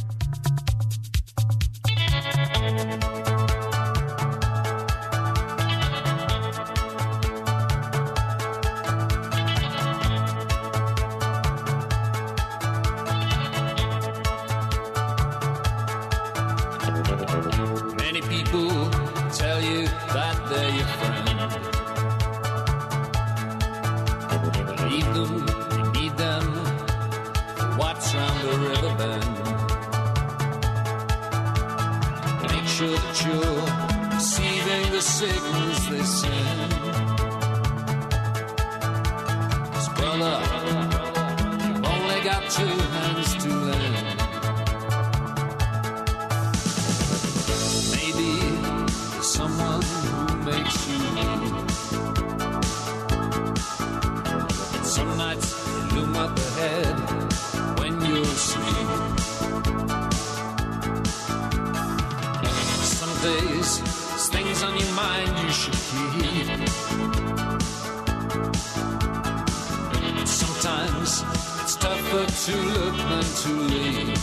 Many people tell you that they're your friend. Believe them, you need them. What's round the river bend? Make sure that you're receiving the signals they send. 'Cause brother, you've only got two hands to lend. Maybe there's someone who makes you leave. Some nights you loom up ahead when you're asleep. Some days, there's things on your mind you should keep. Sometimes it's tougher to look than to leave.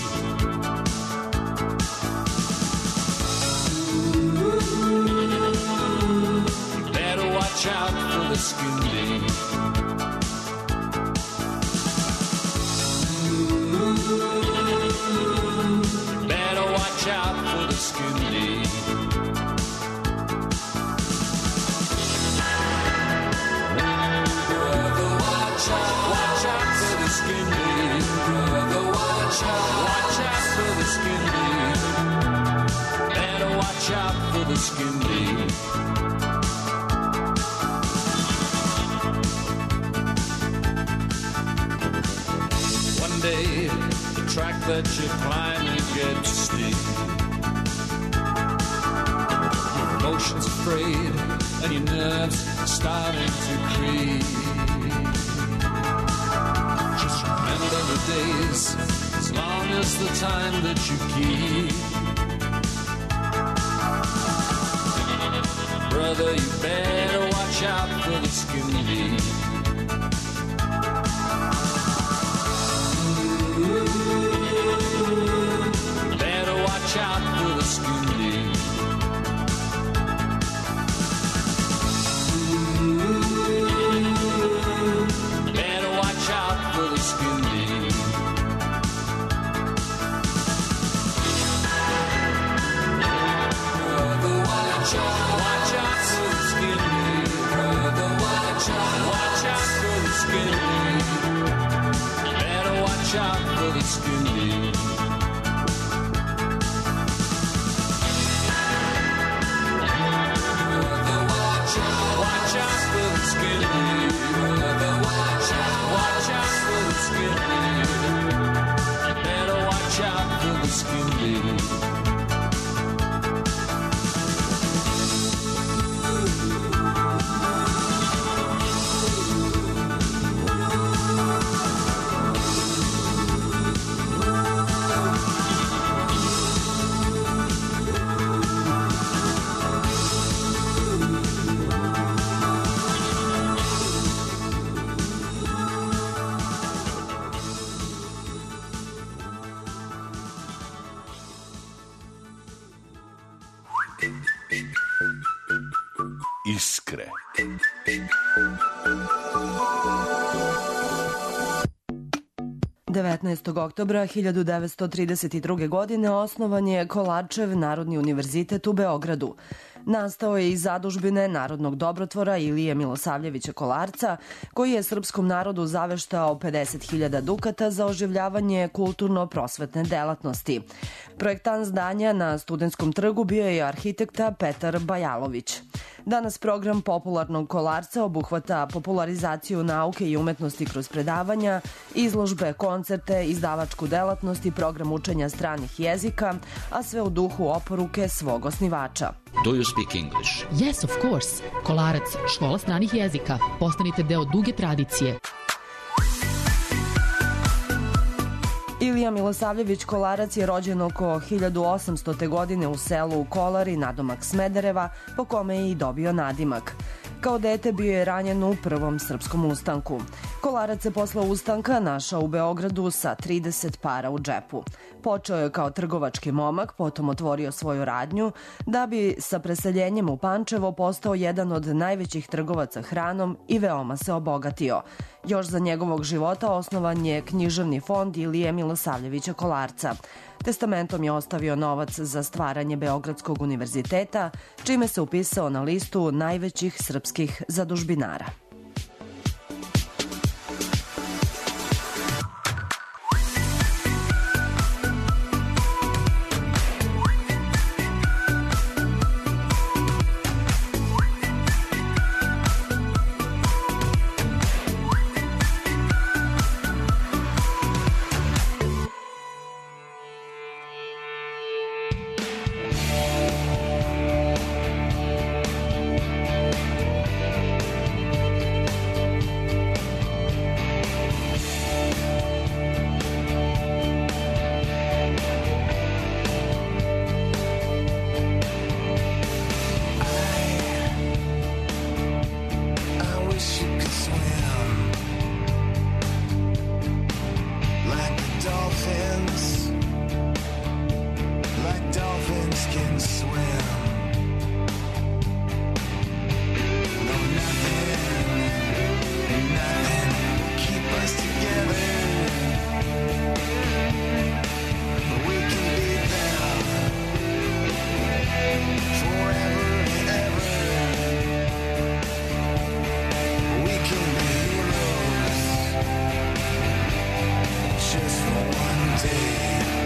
You better watch out for the skin deep. Better watch out for the skin deep. Brother, watch out, watch out for the skin deep. Brother, watch out, watch out for the skin deep. Better watch out for the skin deep. One day, the track that you're climbing gets steep. Your emotions afraid and your nerves are starting to creep. Just remember the days, as long as the time that you keep. Brother, you better watch out for the skin deep. Better watch out for the skin deep. Better watch out for the skin deep. Brother, watch out, watch out for the skin deep. Brother, watch out, watch out for the skin deep. Better watch out for the skin deep. Brother, watch out, watch out for the skin deep. Brother, watch out, watch out for the skin deep. Better watch out for the skin deep. Iskre. devetnaestog oktobra hiljadu devetsto trideset druge. godine osnovan je Kolarčev Narodni univerzitet u Beogradu. Nastao je iz zadužbine narodnog dobrotvora Ilije Milosavljevića Kolarca, koji je srpskom narodu zaveštao pedeset hiljada dukata za oživljavanje kulturno-prosvetne delatnosti. Projektant zdanja na Studentskom trgu bio je arhitekta Petar Bajalović. Danas program popularnog Kolarca obuhvata popularizaciju nauke i umetnosti kroz predavanja, izložbe, koncerte, izdavačku delatnost i program učenja stranih jezika, a sve u duhu oporuke svog osnivača. Do you speak English? Yes, of course. Kolarac, škola stranih jezika. Postanite deo duge tradicije. Ilija Milosavljević Kolarac je rođen oko hiljadu osamstote. godine u selu Kolari, nadomak Smedereva, po kome je i dobio nadimak. Kao dete bio je ranjen u prvom srpskom ustanku. Kolarac se posle ustanka našao u Beogradu sa trideset para u džepu. Počeo je kao trgovački momak, potom otvorio svoju radnju, da bi sa preseljenjem u Pančevo postao jedan od najvećih trgovaca hranom i veoma se obogatio. Još za njegovog života osnovan je književni fond Ilije Milosavljevića Kolarca. Testamentom je ostavio novac za stvaranje Beogradskog univerziteta, čime se upisao na listu najvećih srpskih zadužbinara. boys can swim. No, nothing, nothing will keep us together. We can be there forever and ever. We can be heroes just for one day.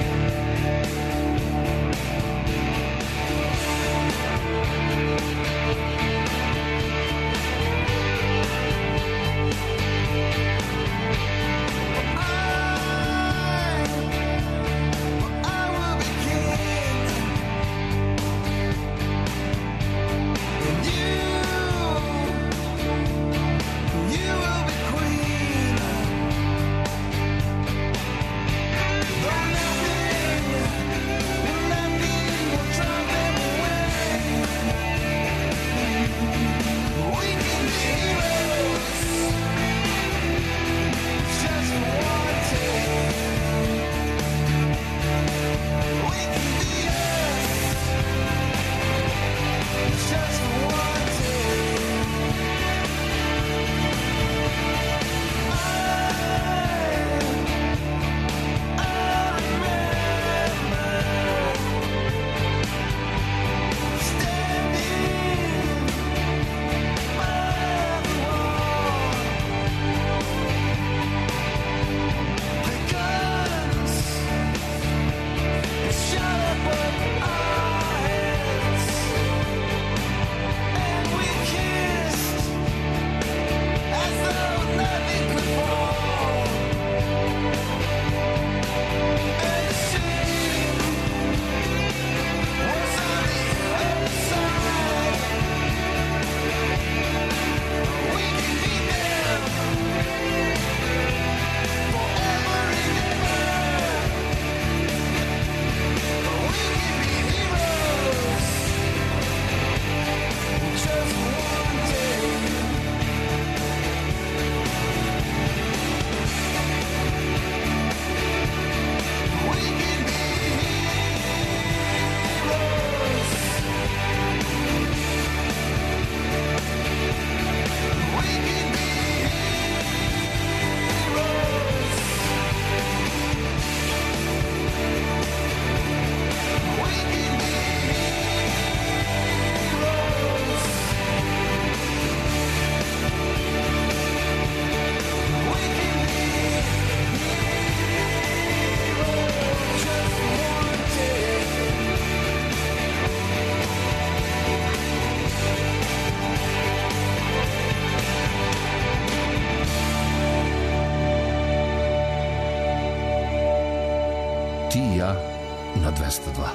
Ti i ja na dvesta dva.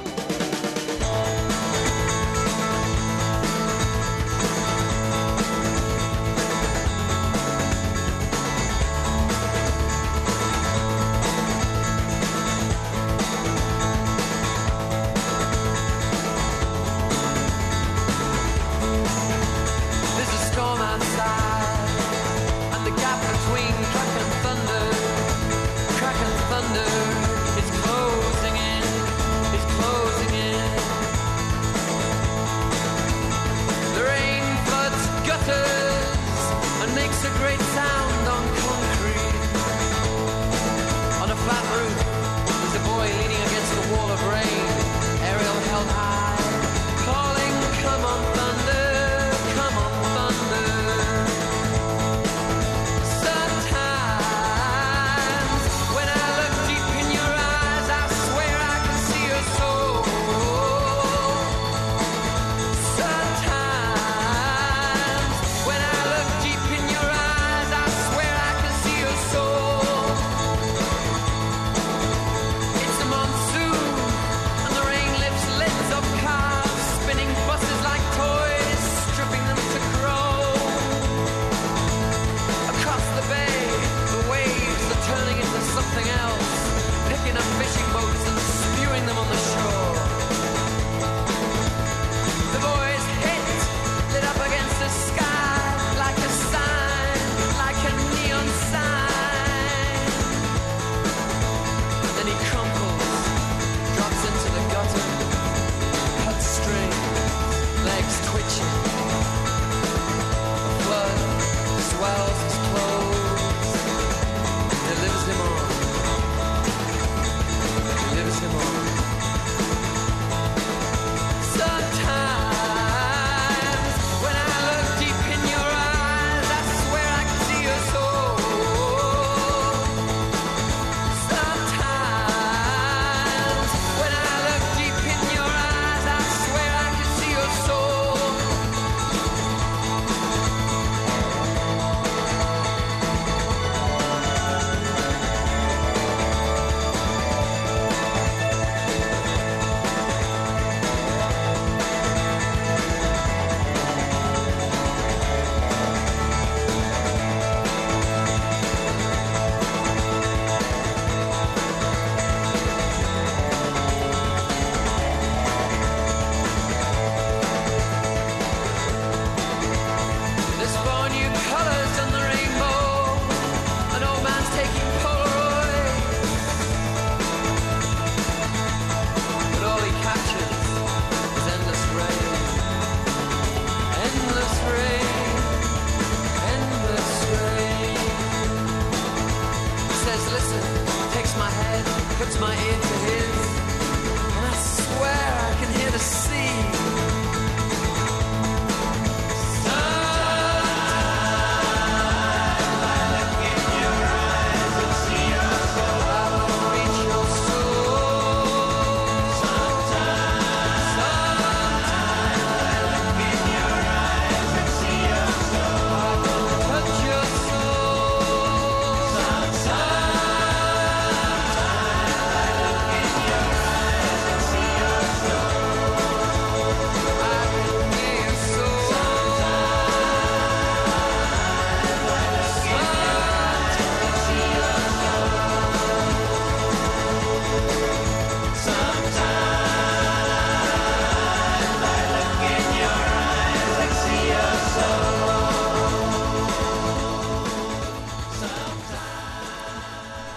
There's a storm outside, and the gap between crack and thunder, crack and thunder is closing in, is closing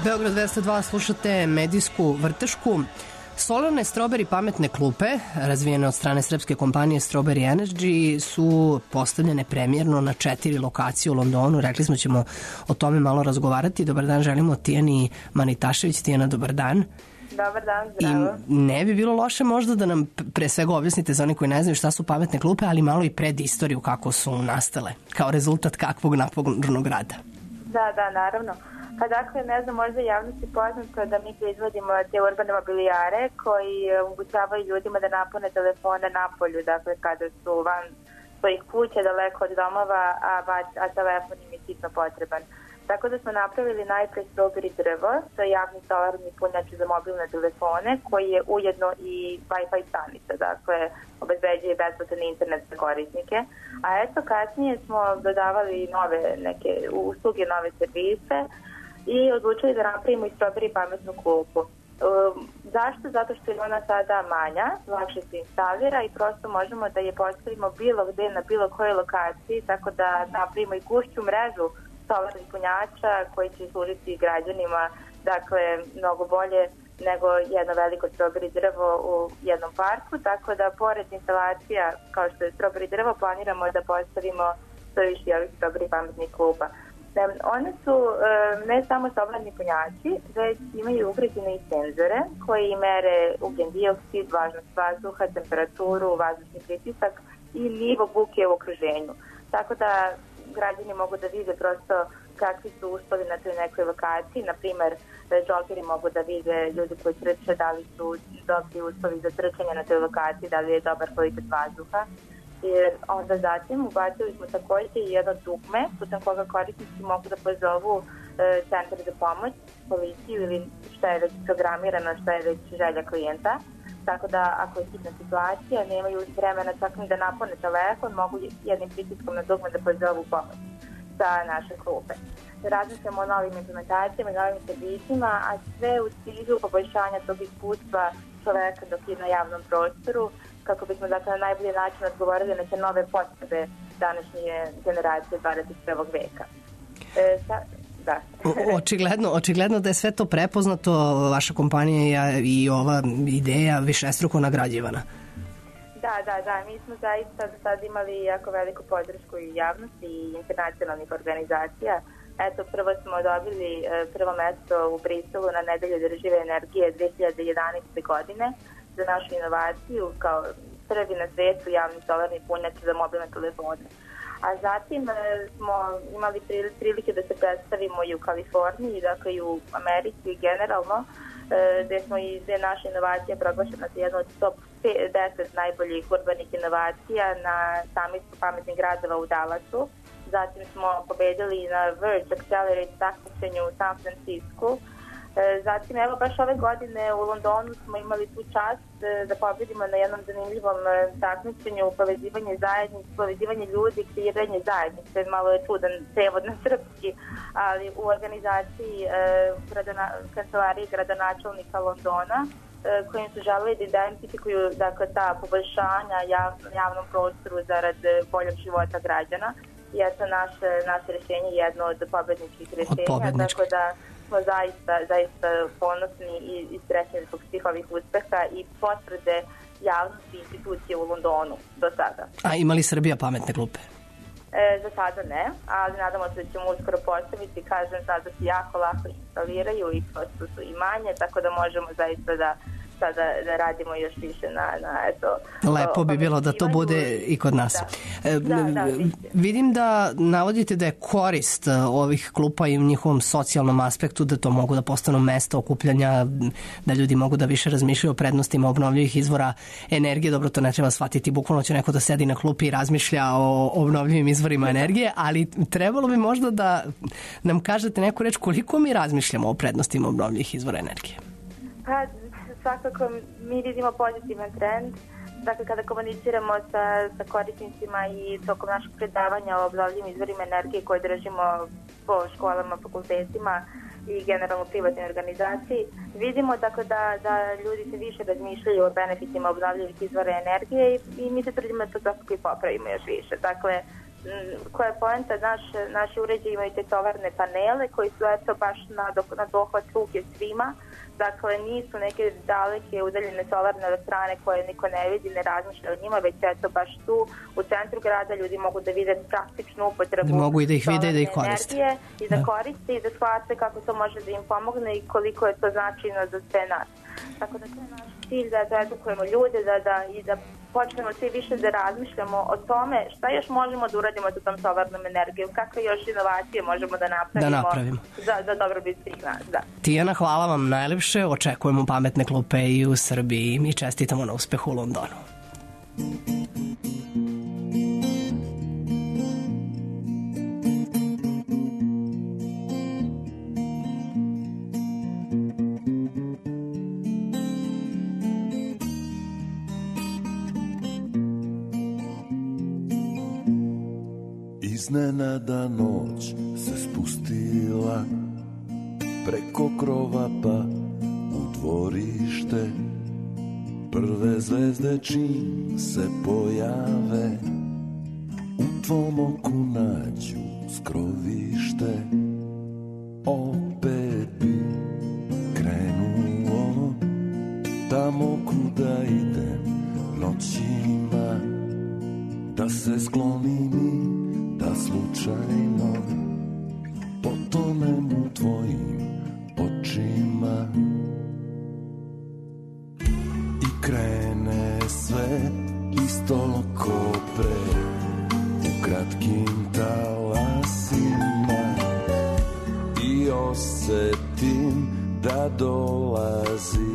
Beograd dvesta dva, slušate medijsku vrtešku. Solarne Strawberry pametne klupe, razvijene od strane srpske kompanije Strawberry Energy, su postavljene premjerno na četiri lokacije u Londonu. Rekli smo ćemo o tome malo razgovarati. Dobar dan, želimo Tijani Manitašević. Tijana, dobar dan. Dobar dan, zdravo. I ne bi bilo loše možda da nam pre svega objasnite za oni koji ne znaju šta su pametne klupe, ali malo i pred istoriju kako su nastale, kao rezultat kakvog napornog rada. Da, da, naravno. Pa dakle, ne znam, možda javnosti poznato da mi proizvodimo te urbane mobilijare koji omogućavaju ljudima da napune telefone napolju, dakle kada su van svojih kuća, daleko od domova, a, a telefon im je hitno potreban. Tako da smo napravili najprej Strawberry drvo, to je javni solarni punjač za mobilne telefone, koji je ujedno i Wi-Fi stanica, dakle obezbeđuje besplatan internet za korisnike. A eto, kasnije smo dodavali nove neke usluge, nove servise i odlučili da napravimo i Strawberry pametnu klupu. Um, zašto? Zato što je ona sada manja, lakše se instalira i prosto možemo da je postavimo bilo gde na bilo kojoj lokaciji, tako da napravimo i gušću mrežu solarnih punjača koji će služiti građanima, dakle, mnogo bolje nego jedno veliko Strawberry drvo u jednom parku, tako da pored instalacija kao što je Strawberry drvo planiramo da postavimo što više ovih Strawberry pametnih klupa. One su ne samo solarni punjači, već imaju ugrađene i senzore koji mere ugljen dioksid, vlažnost vazduha, temperaturu, vazdušni pritisak i nivo buke u okruženju. Tako da građani mogu da vide prosto kakvi su uslovi na toj nekoj lokaciji. Naprimer, džogeri mogu da vide ljudi koji trče, da li su dobri uslovi za trčanje na toj lokaciji, da li je dobar kvalitet vazduha. Jer onda zatim ubacili smo takođe i jedno dugme putem koga korisnici mogu da pozovu e, centar za pomoć, policiju ili šta je već programirano, šta je već želja klijenta. Tako da ako je hitna situacija, nemaju vremena čak ni da napune telefon, mogu jednim pritiskom na dugme da pozovu pomoć sa naše klupe. Razmišljamo o novim implementacijama i novim servisima, a sve u cilju poboljšanja tog iskustva čoveka dok je na javnom prostoru, kako bismo dakle na najbolji način odgovorili na te nove potrebe današnje generacije dvadeset prvog veka. E, sa, da. O, očigledno, očigledno da je sve to prepoznato, vaša kompanija i ova ideja višestruko nagrađivana. Da, da, da, mi smo zaista do sad imali jako veliku podršku i javnosti i internacionalnih organizacija. Eto, prvo smo dobili prvo mesto u Briselu na nedelju održive energije dve hiljade jedanaeste. godine za našu inovaciju kao prvi na svetu javni solarni punjač za mobilne telefone. A zatim smo imali prilike da se predstavimo i u Kaliforniji, dakle i u Americi generalno, gde smo i gde naša inovacija proglašena za jednu od top deset najboljih urbanih inovacija na samitu pametnih gradova u Dallasu. Zatim smo pobedili na Verge Accelerate takmičenju u San Francisco. Zatim, evo, baš ove godine u Londonu smo imali tu čast da pobedimo na jednom zanimljivom takmičenju povezivanje zajednice, povezivanje ljudi, kreiranje zajednice. Malo je čudan prevod na srpski, ali u organizaciji gradona, kancelarije gradonačelnika Londona, kojim su želeli da identifikuju dakle, ta poboljšanja jav, javnom prostoru zarad boljeg života građana. I eto, naše, naše rešenje je jedno od pobedničkih rešenja, tako da smo zaista, zaista ponosni i, i srećni zbog svih ovih uspeha i potvrde javnosti i institucije u Londonu do sada. A ima li Srbija pametne klupe? E, za sada ne, ali nadamo se da ćemo uskoro postaviti, kažem, sada se jako lako instaliraju i prosto su i manje, tako da možemo zaista da sada da radimo još više na, na eto... Lepo bi bilo da to bude i kod nas. Da. E, Da, da, vidim da navodite da je korist ovih klupa i u njihovom socijalnom aspektu, da to mogu da postanu mesta okupljanja, da ljudi mogu da više razmišljaju o prednostima obnovljivih izvora energije. Dobro, to ne treba shvatiti, bukvalno će neko da sedi na klupi i razmišlja o obnovljivim izvorima energije, ali trebalo bi možda da nam kažete neku reč koliko mi razmišljamo o prednostima obnovljivih izvora energije. Pa, svakako mi vidimo pozitivan trend. Dakle, kada komuniciramo sa, sa korisnicima i tokom našeg predavanja o obnovljivim izvorima energije koje držimo po školama, fakultetima i generalno privatnoj organizaciji, vidimo dakle, da, da ljudi se više razmišljaju o benefitima obnovljivih izvora energije i, i mi se trudimo da to tako i popravimo još više. Dakle, koja je poenta, naš, naši uređaji imaju te solarne panele koji su eto baš na, do, na dohvat ruke svima. Dakle, nisu neke daleke udaljene solarne elektrane koje niko ne vidi, ne razmišlja o njima, već eto baš tu u centru grada ljudi mogu da vide praktičnu upotrebu da mogu i da ih vide i da ih koriste. I da, da koriste i da shvate kako to može da im pomogne i koliko je to značajno za sve nas. Tako da to je naš cilj da, da edukujemo ljude da, da, i da počnemo svi više da razmišljamo o tome šta još možemo da uradimo sa tom solarnom energijom, kakve još inovacije možemo da napravimo, da napravimo. za, za dobrobit svih nas. Da. Tijana, hvala vam najlepše, očekujemo pametne klupe i u Srbiji i mi čestitamo na uspehu u Londonu. Iznenada noć se spustila preko krova pa u dvorište. Prve zvezde čim se pojave u tvom oku nađu skrovište. Opet bi krenuo tamo kuda idem noćima, da se sklonim i da slučajno potonem u tvojim očima. I krene sve isto ko pre, u kratkim talasima, i osetim da dolazi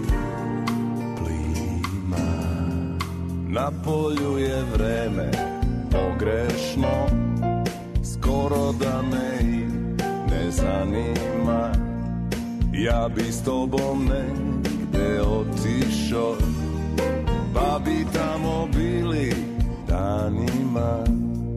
plima. Na polju je vreme pogrešno, skoro da me i ne zanima. Ja bi s tobom negde otišao, pa bi tamo bili danima.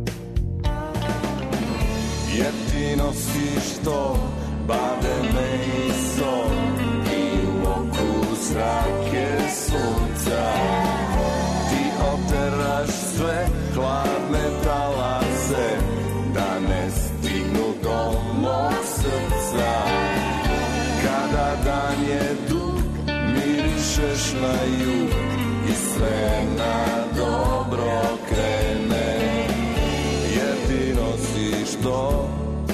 Jer ti nosiš to bademe i sol, i u oku zrake sunca. Ti oteraš sve hladne talase, da ne stignu do mog srca. Kada dan je dug, mirišeš na jug i sve na dobro krene. Jer ti nosiš to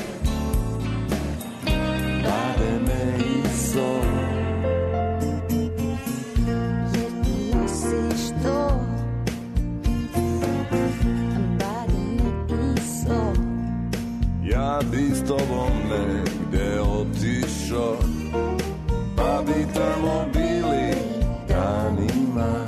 bademe i sol. Jer ti nosiš to ja bi s tobom negde otišao, pa bi tamo bili danima.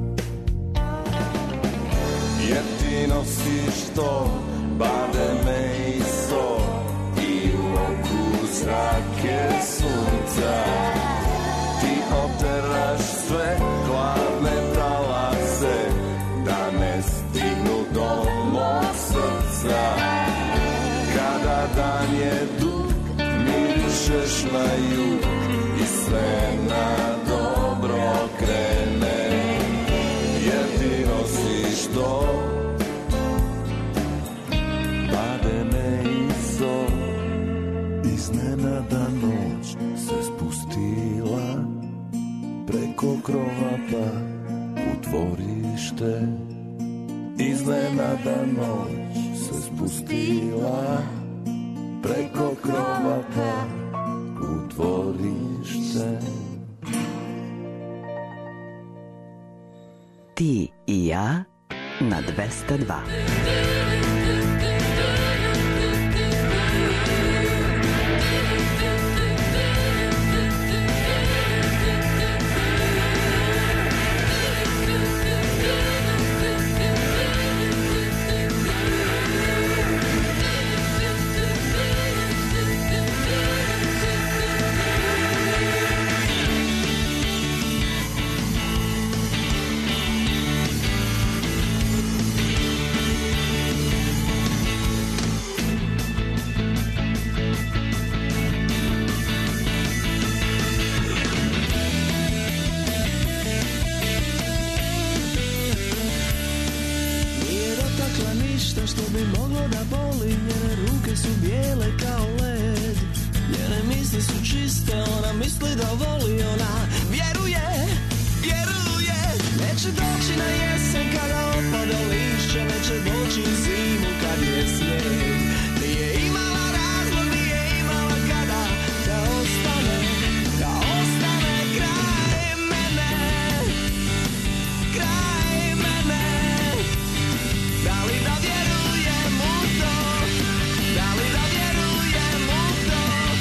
Jer ti nosiš to bademe i sol, i u oku zrake sunca. Ti oteraš sve hladne talase, da ne stignu do mog srca. Kada dan je dug, mirišeš na jug i sve na dobro krene. Jer ti nosiš to bademe i sol. Iznenada noć se spustila preko krova pa u dvorište. Iznenada noć se spustila preko krova pa u dvorište. Ti i ja na dvesta dva. što bi moglo da boli. Njene ruke su bijele kao led, njene misli su čiste, ona misli da voli. Ona vjeruje, vjeruje. Neće doći na jesen kada opada lišće, neće doći u zimu kad je snijeg. Nije imala razlog, nije imala kada da ostane, da ostane kraj mene, kraj mene. Da li da vjerujem u to, da li da vjerujem u to?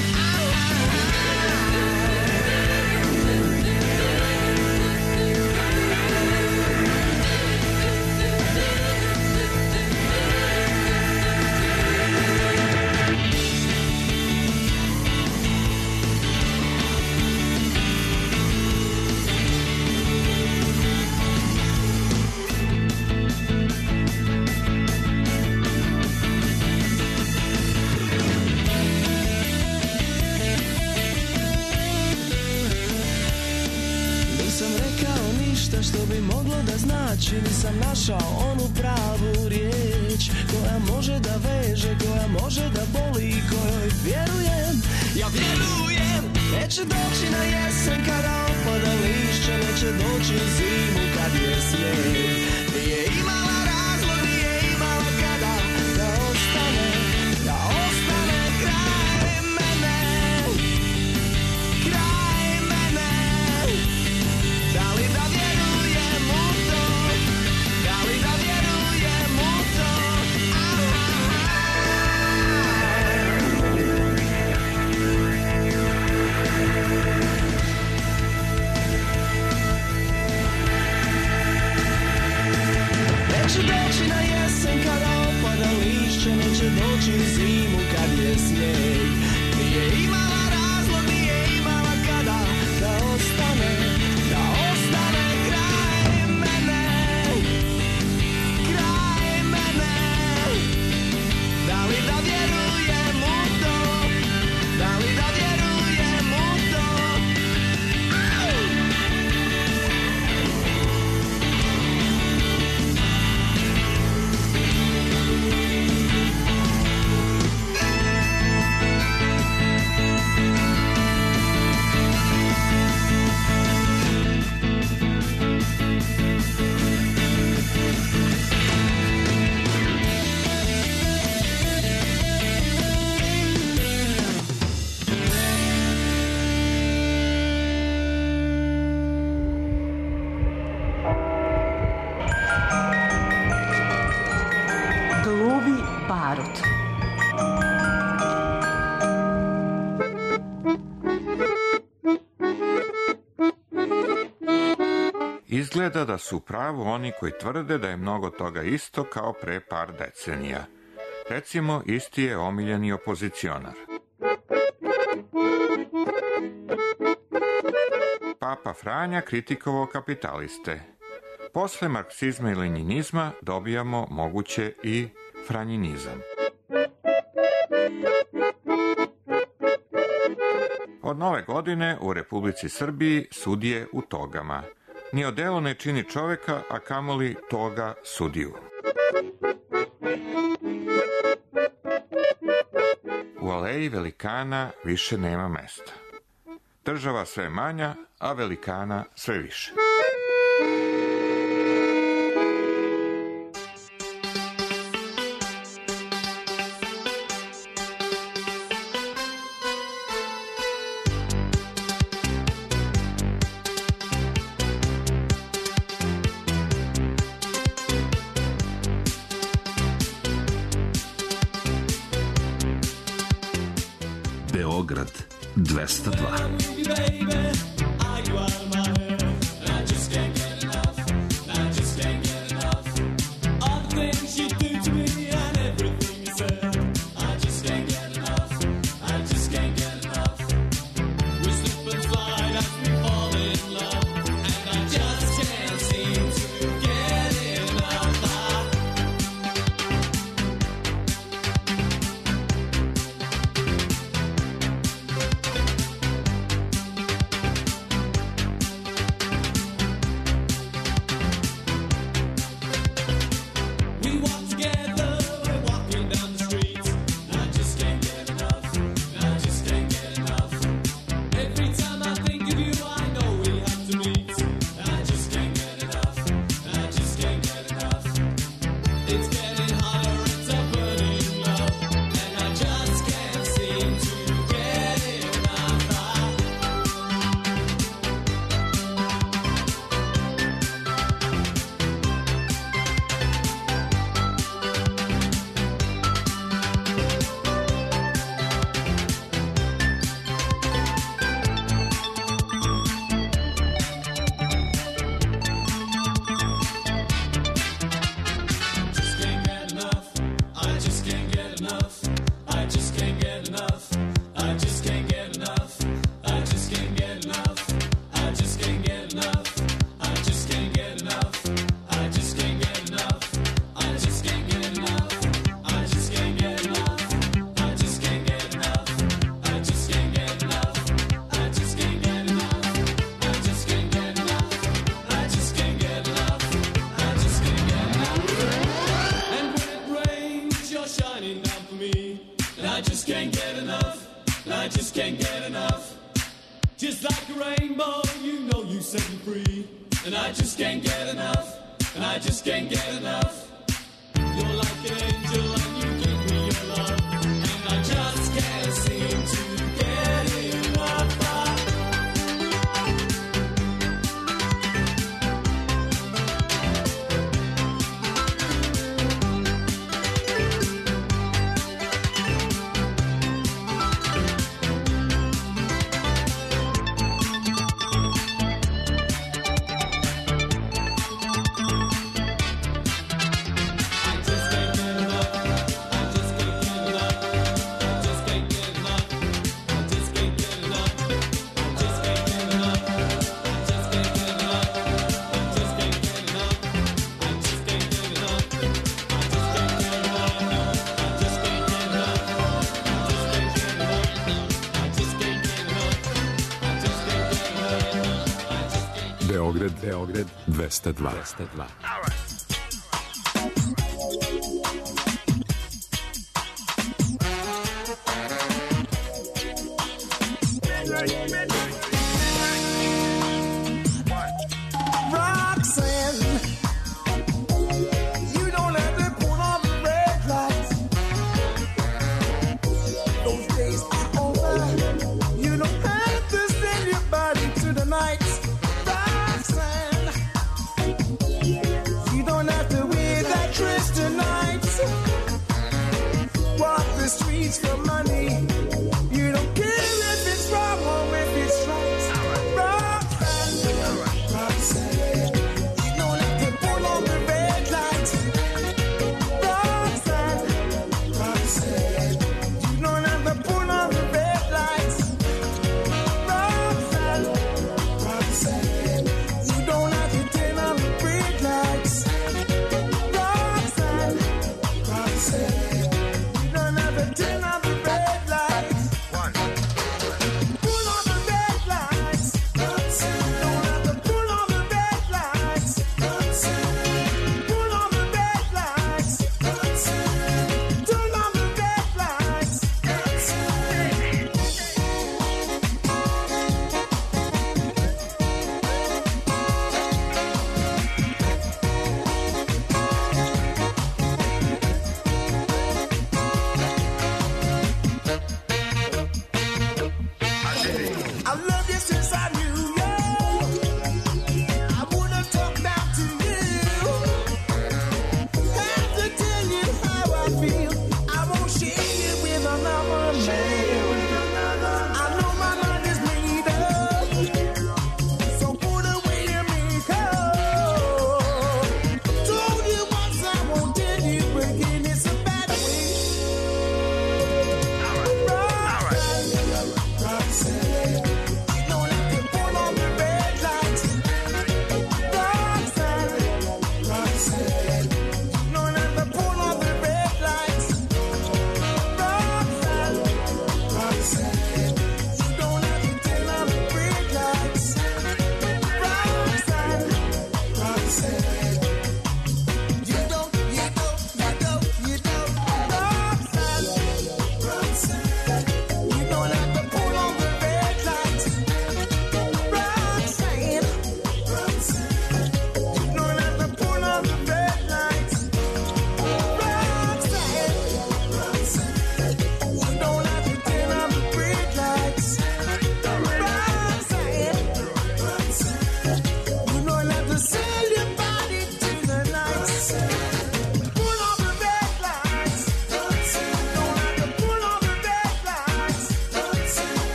Nisam rekao ništa što bi moglo da znači, nisam našao onu pravu riječ koja može da veže, koja može da boli i kojoj vjerujem. Ja vjerujem. Neće doći na jesen kada opada lišće, neće doći u zimu kad je snijeg. Nije imala razlog, nije imala kada da ostane, da ostane kraj mene, kraj mene. Da li da vjerujem u to, da li da vjerujem u to? Neće doći na jesen kada opada lišće, neće doći u zimu kad je snijeg. Nije imala razlog, nije imala kada da ostane, da ostane kraj mene, kraj mene. Da li da vjerujem u to, da li da vjerujem u to? Gluvi barut. Izgleda da su u pravu oni koji tvrde da je mnogo toga isto kao pre par decenija. Recimo, isti je omiljeni opozicionar. Papa Franja kritikovao kapitaliste. Posle marksizma i lenjinizma dobijamo moguće i franjinizam. Od nove godine u Republici Srbiji sudije u togama. Ni odelo ne čini čoveka, a kamoli toga sudiju. U aleji velikana više nema mesta. Država sve manja, a velikana sve više. Beograd dvesta dva. We want It's getting hotter, it's a burning love, and I just can't seem to get enough. Just can't get enough. I just can't get enough. I just can't get enough. I just can't get enough. I just can't get enough. I just can't get enough. I just can't get enough. I just can't get enough. I just can't get enough. I just can't get enough. I just can't get enough. I just can't get enough. I just can't get enough. I just can't get enough. I just can't get enough. I just can't get enough. And when it rains, you're shining down for me. And I just can't get enough. And I just can't get enough. Just like a rainbow, you know you set me free. And I just can't get enough. And I just can't get enough. You're like an angel and you give me your love. And I just can't seem to get enough. Beograd, Beograd, dvesta dva. dvesta dva. Roxanne, you don't have to put on the red lights. Those days are over. You don't have to send your body to the night. Roxanne,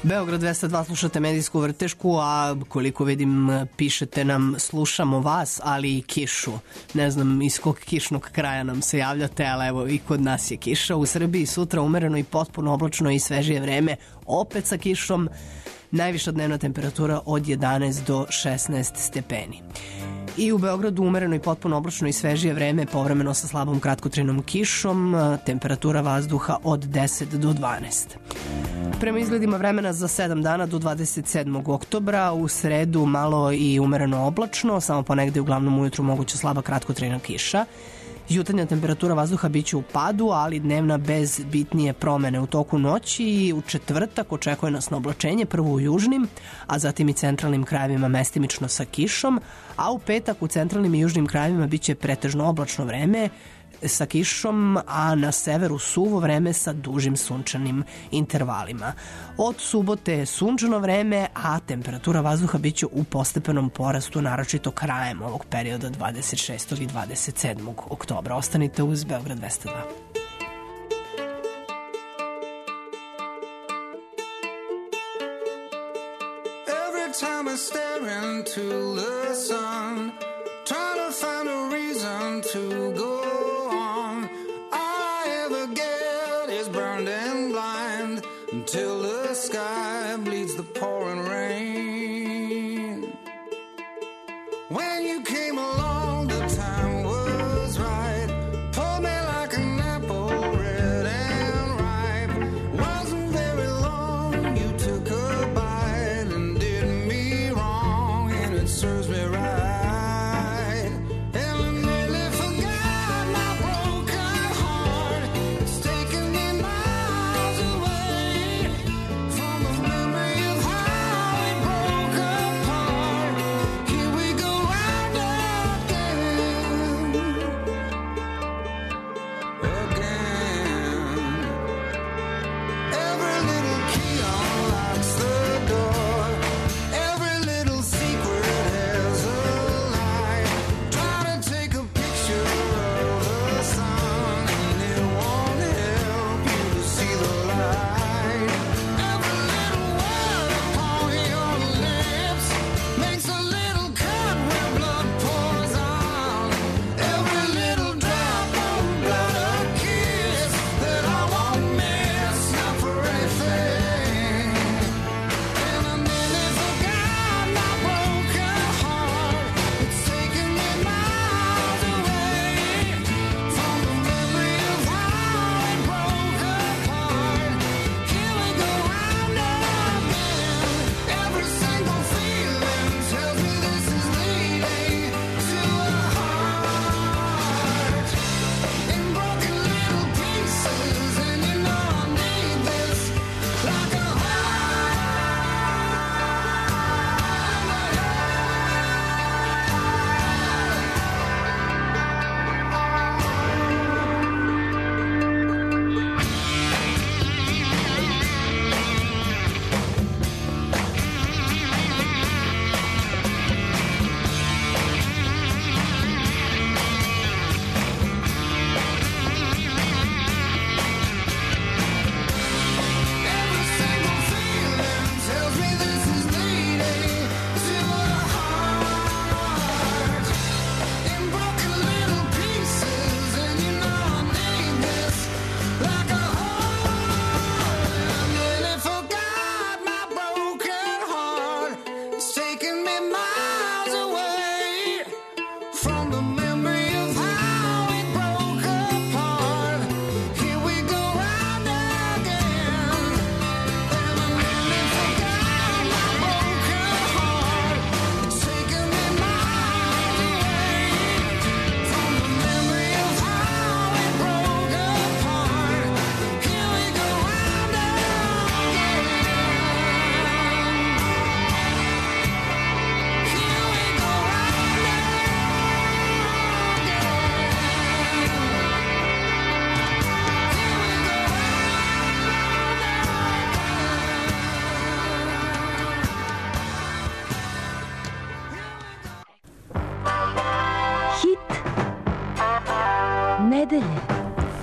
Beograd dvesta dva slušate medijsku vrtešku, a koliko vidim pišete nam slušamo vas, ali i kišu. Ne znam iz kog kišnog kraja nam se javljate, ali evo i kod nas je kiša. U Srbiji sutra umereno i potpuno oblačno i svežije vreme, opet sa kišom. Najviša dnevna temperatura od jedanaest do šesnaest stepeni. I u Beogradu umereno i potpuno oblačno i svežije vreme, povremeno sa slabom kratkotrajnom kišom, temperatura vazduha od deset do dvanaest. Prema izgledima vremena za sedam dana do dvadeset sedmog oktobra, u sredu malo i umereno oblačno, samo ponegde uglavnom ujutru moguća slaba kratkotrajna kiša. Jutarnja temperatura vazduha biće u padu, ali dnevna bez bitnije promene u toku noći i u četvrtak očekuje nas na oblačenje, prvo u južnim, a zatim i centralnim krajevima mestimično sa kišom, a u petak u centralnim i južnim krajevima biće pretežno oblačno vreme sa kišom, a na severu suvo vreme sa dužim sunčanim intervalima. Od subote je sunčano vreme, a temperatura vazduha biće u postepenom porastu, naročito krajem ovog perioda dvadeset šestog i dvadeset sedmog oktobra. Ostanite uz Beograd dvesta dva. Every time I stare into the sun, trying to find a reason to go on. All I ever get is burned and blind until the sky bleeds the pouring rain. When you came along, the time was right. Pulled me like an apple, red and ripe. Wasn't very long, you took a bite and did me wrong, and it serves me right. And I nearly forgot my broken heart. It's taken me miles away from the memory of how it broke.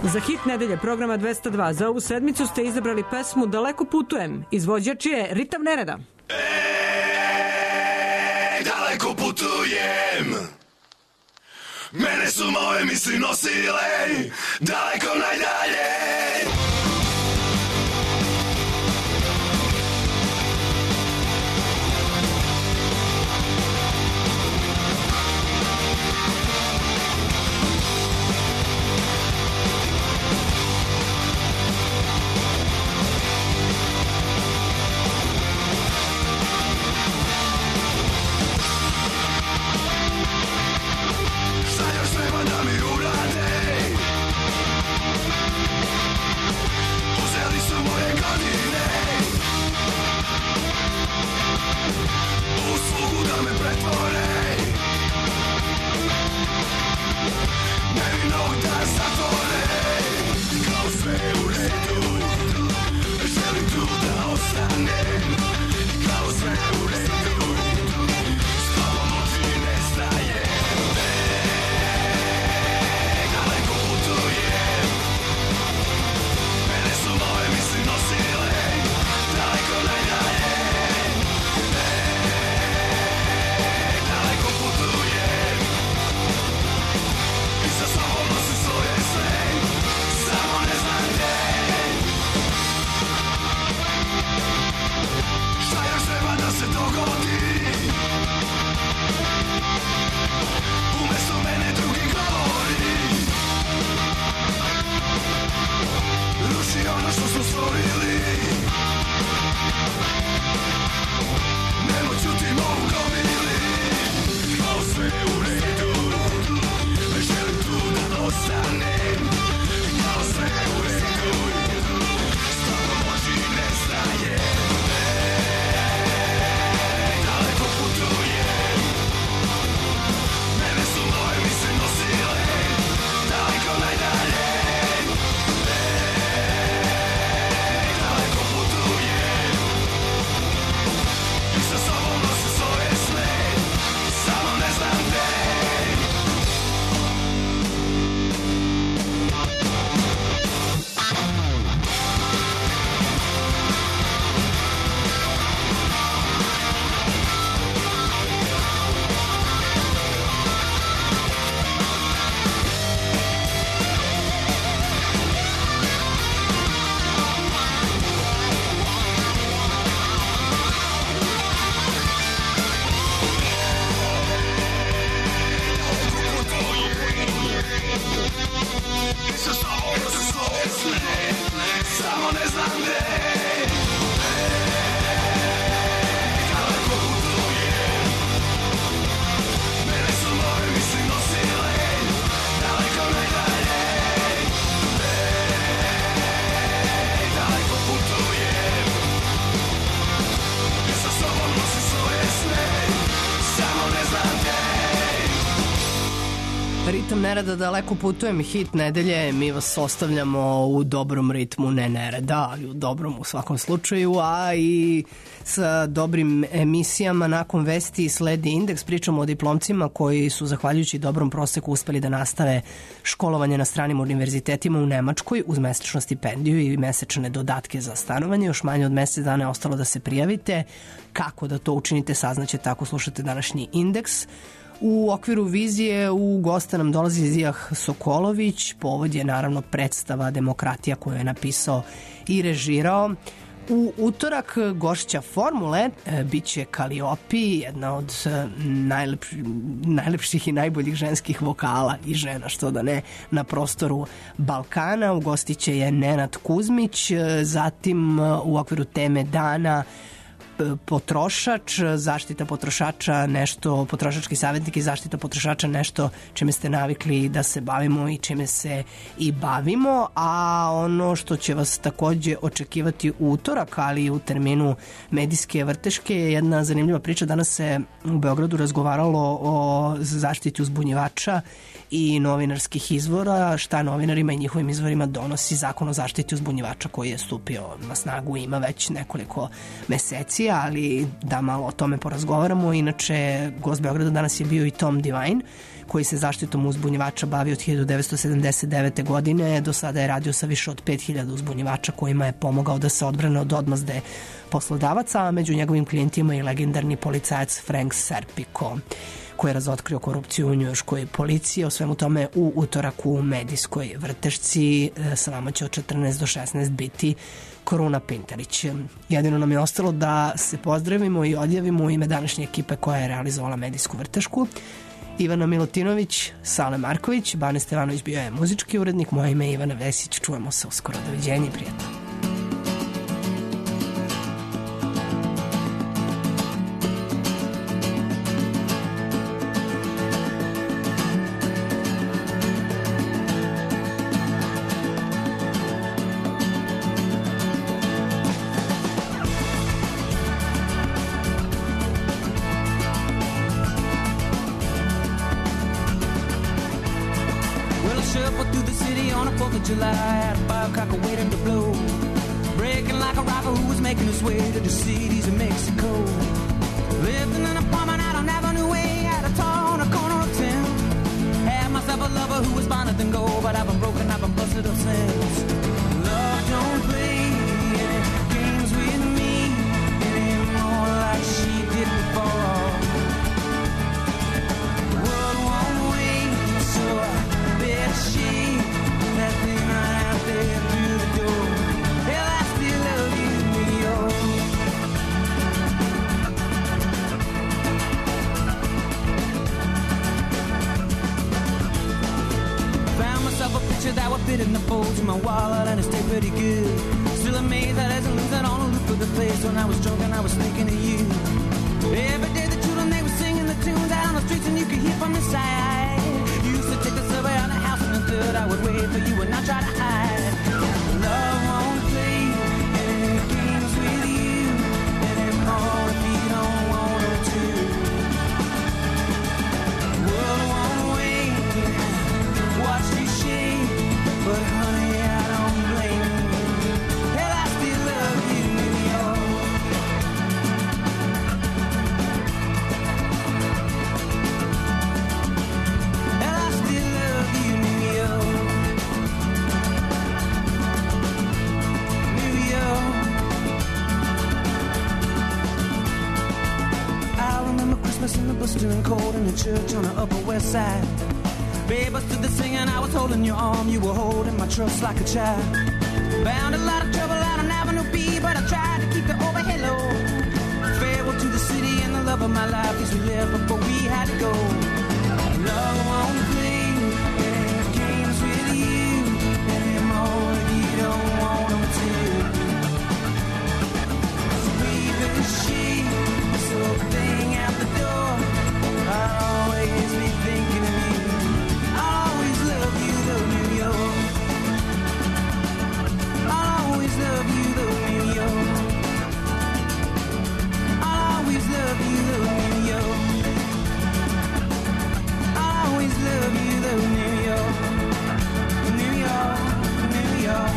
Za hit nedelje programa dvesta dva za ovu sedmicu ste izabrali pesmu Daleko putujem. Izvođač je Ritam nereda. Ej, daleko putujem, mene su moje misli nosile daleko najdalje. Šta još treba da mi urade? Uzeli su moje godine u slugu da me pretvore, nevinog da zatvore. Kao sve u redu, želim tu da ostanem. Kao sve u redu, s tobom oči nestaje. Daleko putujem, mene su moje misli nosile daleko najdalje. Daleko putujem i sa sobom nosim svoje sve, samo ne znam gde. Šta još treba da se dogodi? Umesto mene drugi govori, ruši ono što smo stvorili. Nemo ćutimo u gomili. Kao sve u redu, želim tu da ostanem. Kao sve u redu, s tobom oči nestaje. Daleko putujem, mene su moje misli nosile daleko najdalje. Daleko putujem i sa sobom nosim svoje sve, samo ne znam gde. I sa sobom nosim svoje sve, samo ne znam gde. Daleko putujem, mene su moje misli nosile daleko najdalje. Daleko putujem i sa sobom nosim svoje sve, samo ne znam gde. Ritam nereda, daleko putujem, hit nedelje, mi vas ostavljamo u dobrom ritmu, ne nereda, ali u dobrom u svakom slučaju, a i sa dobrim emisijama. Nakon vesti sledi indeks, pričamo o diplomcima koji su zahvaljujući dobrom proseku uspeli da nastave školovanje na stranim univerzitetima u Nemačkoj uz mesečnu stipendiju i mesečne dodatke za stanovanje. Još manje od mesec dana je ostalo da se prijavite. Kako da to učinite, saznaćete ako slušate današnji indeks. U okviru vizije u goste nam dolazi Zijah Sokolović, povod je naravno predstava Demokratija koju je napisao i režirao. U utorak gošća formule e, bit će Kaliopi, jedna od e, najlepši, najlepših i najboljih ženskih vokala i žena, što da ne, na prostoru Balkana. Ugostit će je Nenad Kuzmić, e, zatim e, u okviru teme dana potrošač, zaštita potrošača, nešto, potrošački savjetnik i zaštita potrošača, nešto čime ste navikli da se bavimo i čime se i bavimo, a ono što će vas takođe očekivati u utorak, ali i u terminu medijske vrteške, je jedna zanimljiva priča. Danas se u Beogradu razgovaralo o zaštiti uzbunjivača i novinarskih izvora, šta novinarima i njihovim izvorima donosi Zakon o zaštiti uzbunjivača koji je stupio na snagu, ima već nekoliko meseci, istorije, ali da malo o tome porazgovaramo. Inače, gost Beograda danas je bio i Tom Divine, koji se zaštitom uzbunjivača bavi od hiljadu devetsto sedamdeset devete. godine. Do sada je radio sa više od pet hiljada uzbunjivača kojima je pomogao da se odbrane od odmazde poslodavaca, a među njegovim klijentima i legendarni policajac Frank Serpico, koji je razotkrio korupciju u njujorškoj policiji. O svemu tome u utorak u medijskoj vrtešci. Sa vama će od četrnaest do šesnaest biti Koruna Pintarić. Jedino nam je ostalo da se pozdravimo i odjavimo u ime današnje ekipe koja je realizovala medijsku vrtešku. Ivana Milutinović, Sale Marković, Bane Stevanović bio je muzički urednik, moje ime je Ivana Vesić, čujemo se uskoro, doviđenja i prijatno. Shuffle through the city on a fourth of July, had a firecracker waiting to blow, breaking like a rifle who was making his way to the cities of Mexico. Lived in an apartment out on Avenue A, at a tall on a corner of town. Had myself a lover who was finer than gold, but I've been broken, I've been busted up since. Love don't play any games with me anymore like she did before. The world won't wait, so I bet she left me right out there through the door. Hell, I still love you, New York. Found myself a picture that would fit in the folds of my wallet and it stayed pretty good. Still amazed that I didn't lose that on a loop of the place. When I was drunk and I was thinking of you. Every day the children, they were singing the tunes out on the streets and you could hear from the side. You used to take the subway on the house and the third I would wait for you and not try to hide. Love won't play any games with you anymore if you don't want her to. The world won't wait, watch you shake, but honey, I don't blame you. Hell, I still love you, New York. Hell, I still love you, New York. New York. I remember Christmas in the blistering cold in the church on the Upper West Side. Babe, I stood there singing, I was holding your arm, you were holding my trust like a child. Found a lot of trouble out on Avenue B, but I tried to keep the overhead low. Farewell to the city and the love of my life, cause we left before we had to go. Love won't play any games with you anymore if you don't want them to. Sweeping the sheet, this little thing out the door, I'll always be thinking of you. I'll always love you though, New York. I'll always love you though, New York. I'll always love you though, New York. I'll always love you though, New York. New York, New York.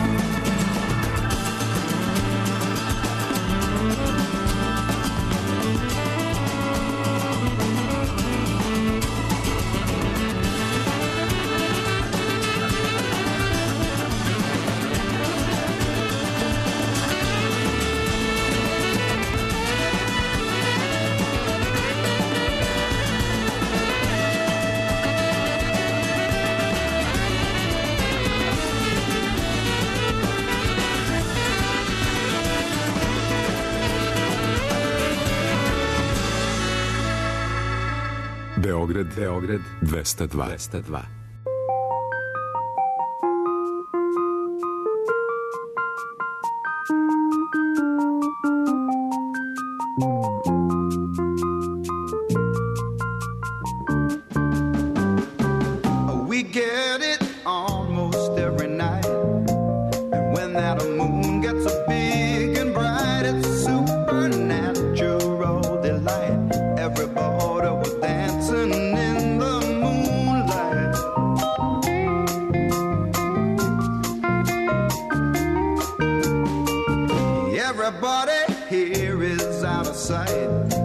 Beograd, Beograd, dvesta dva. dvesta dva. We get it almost every night. And when that moon gets so big and bright, it's a supernatural delight. Everybody was dancing in the moonlight. sight.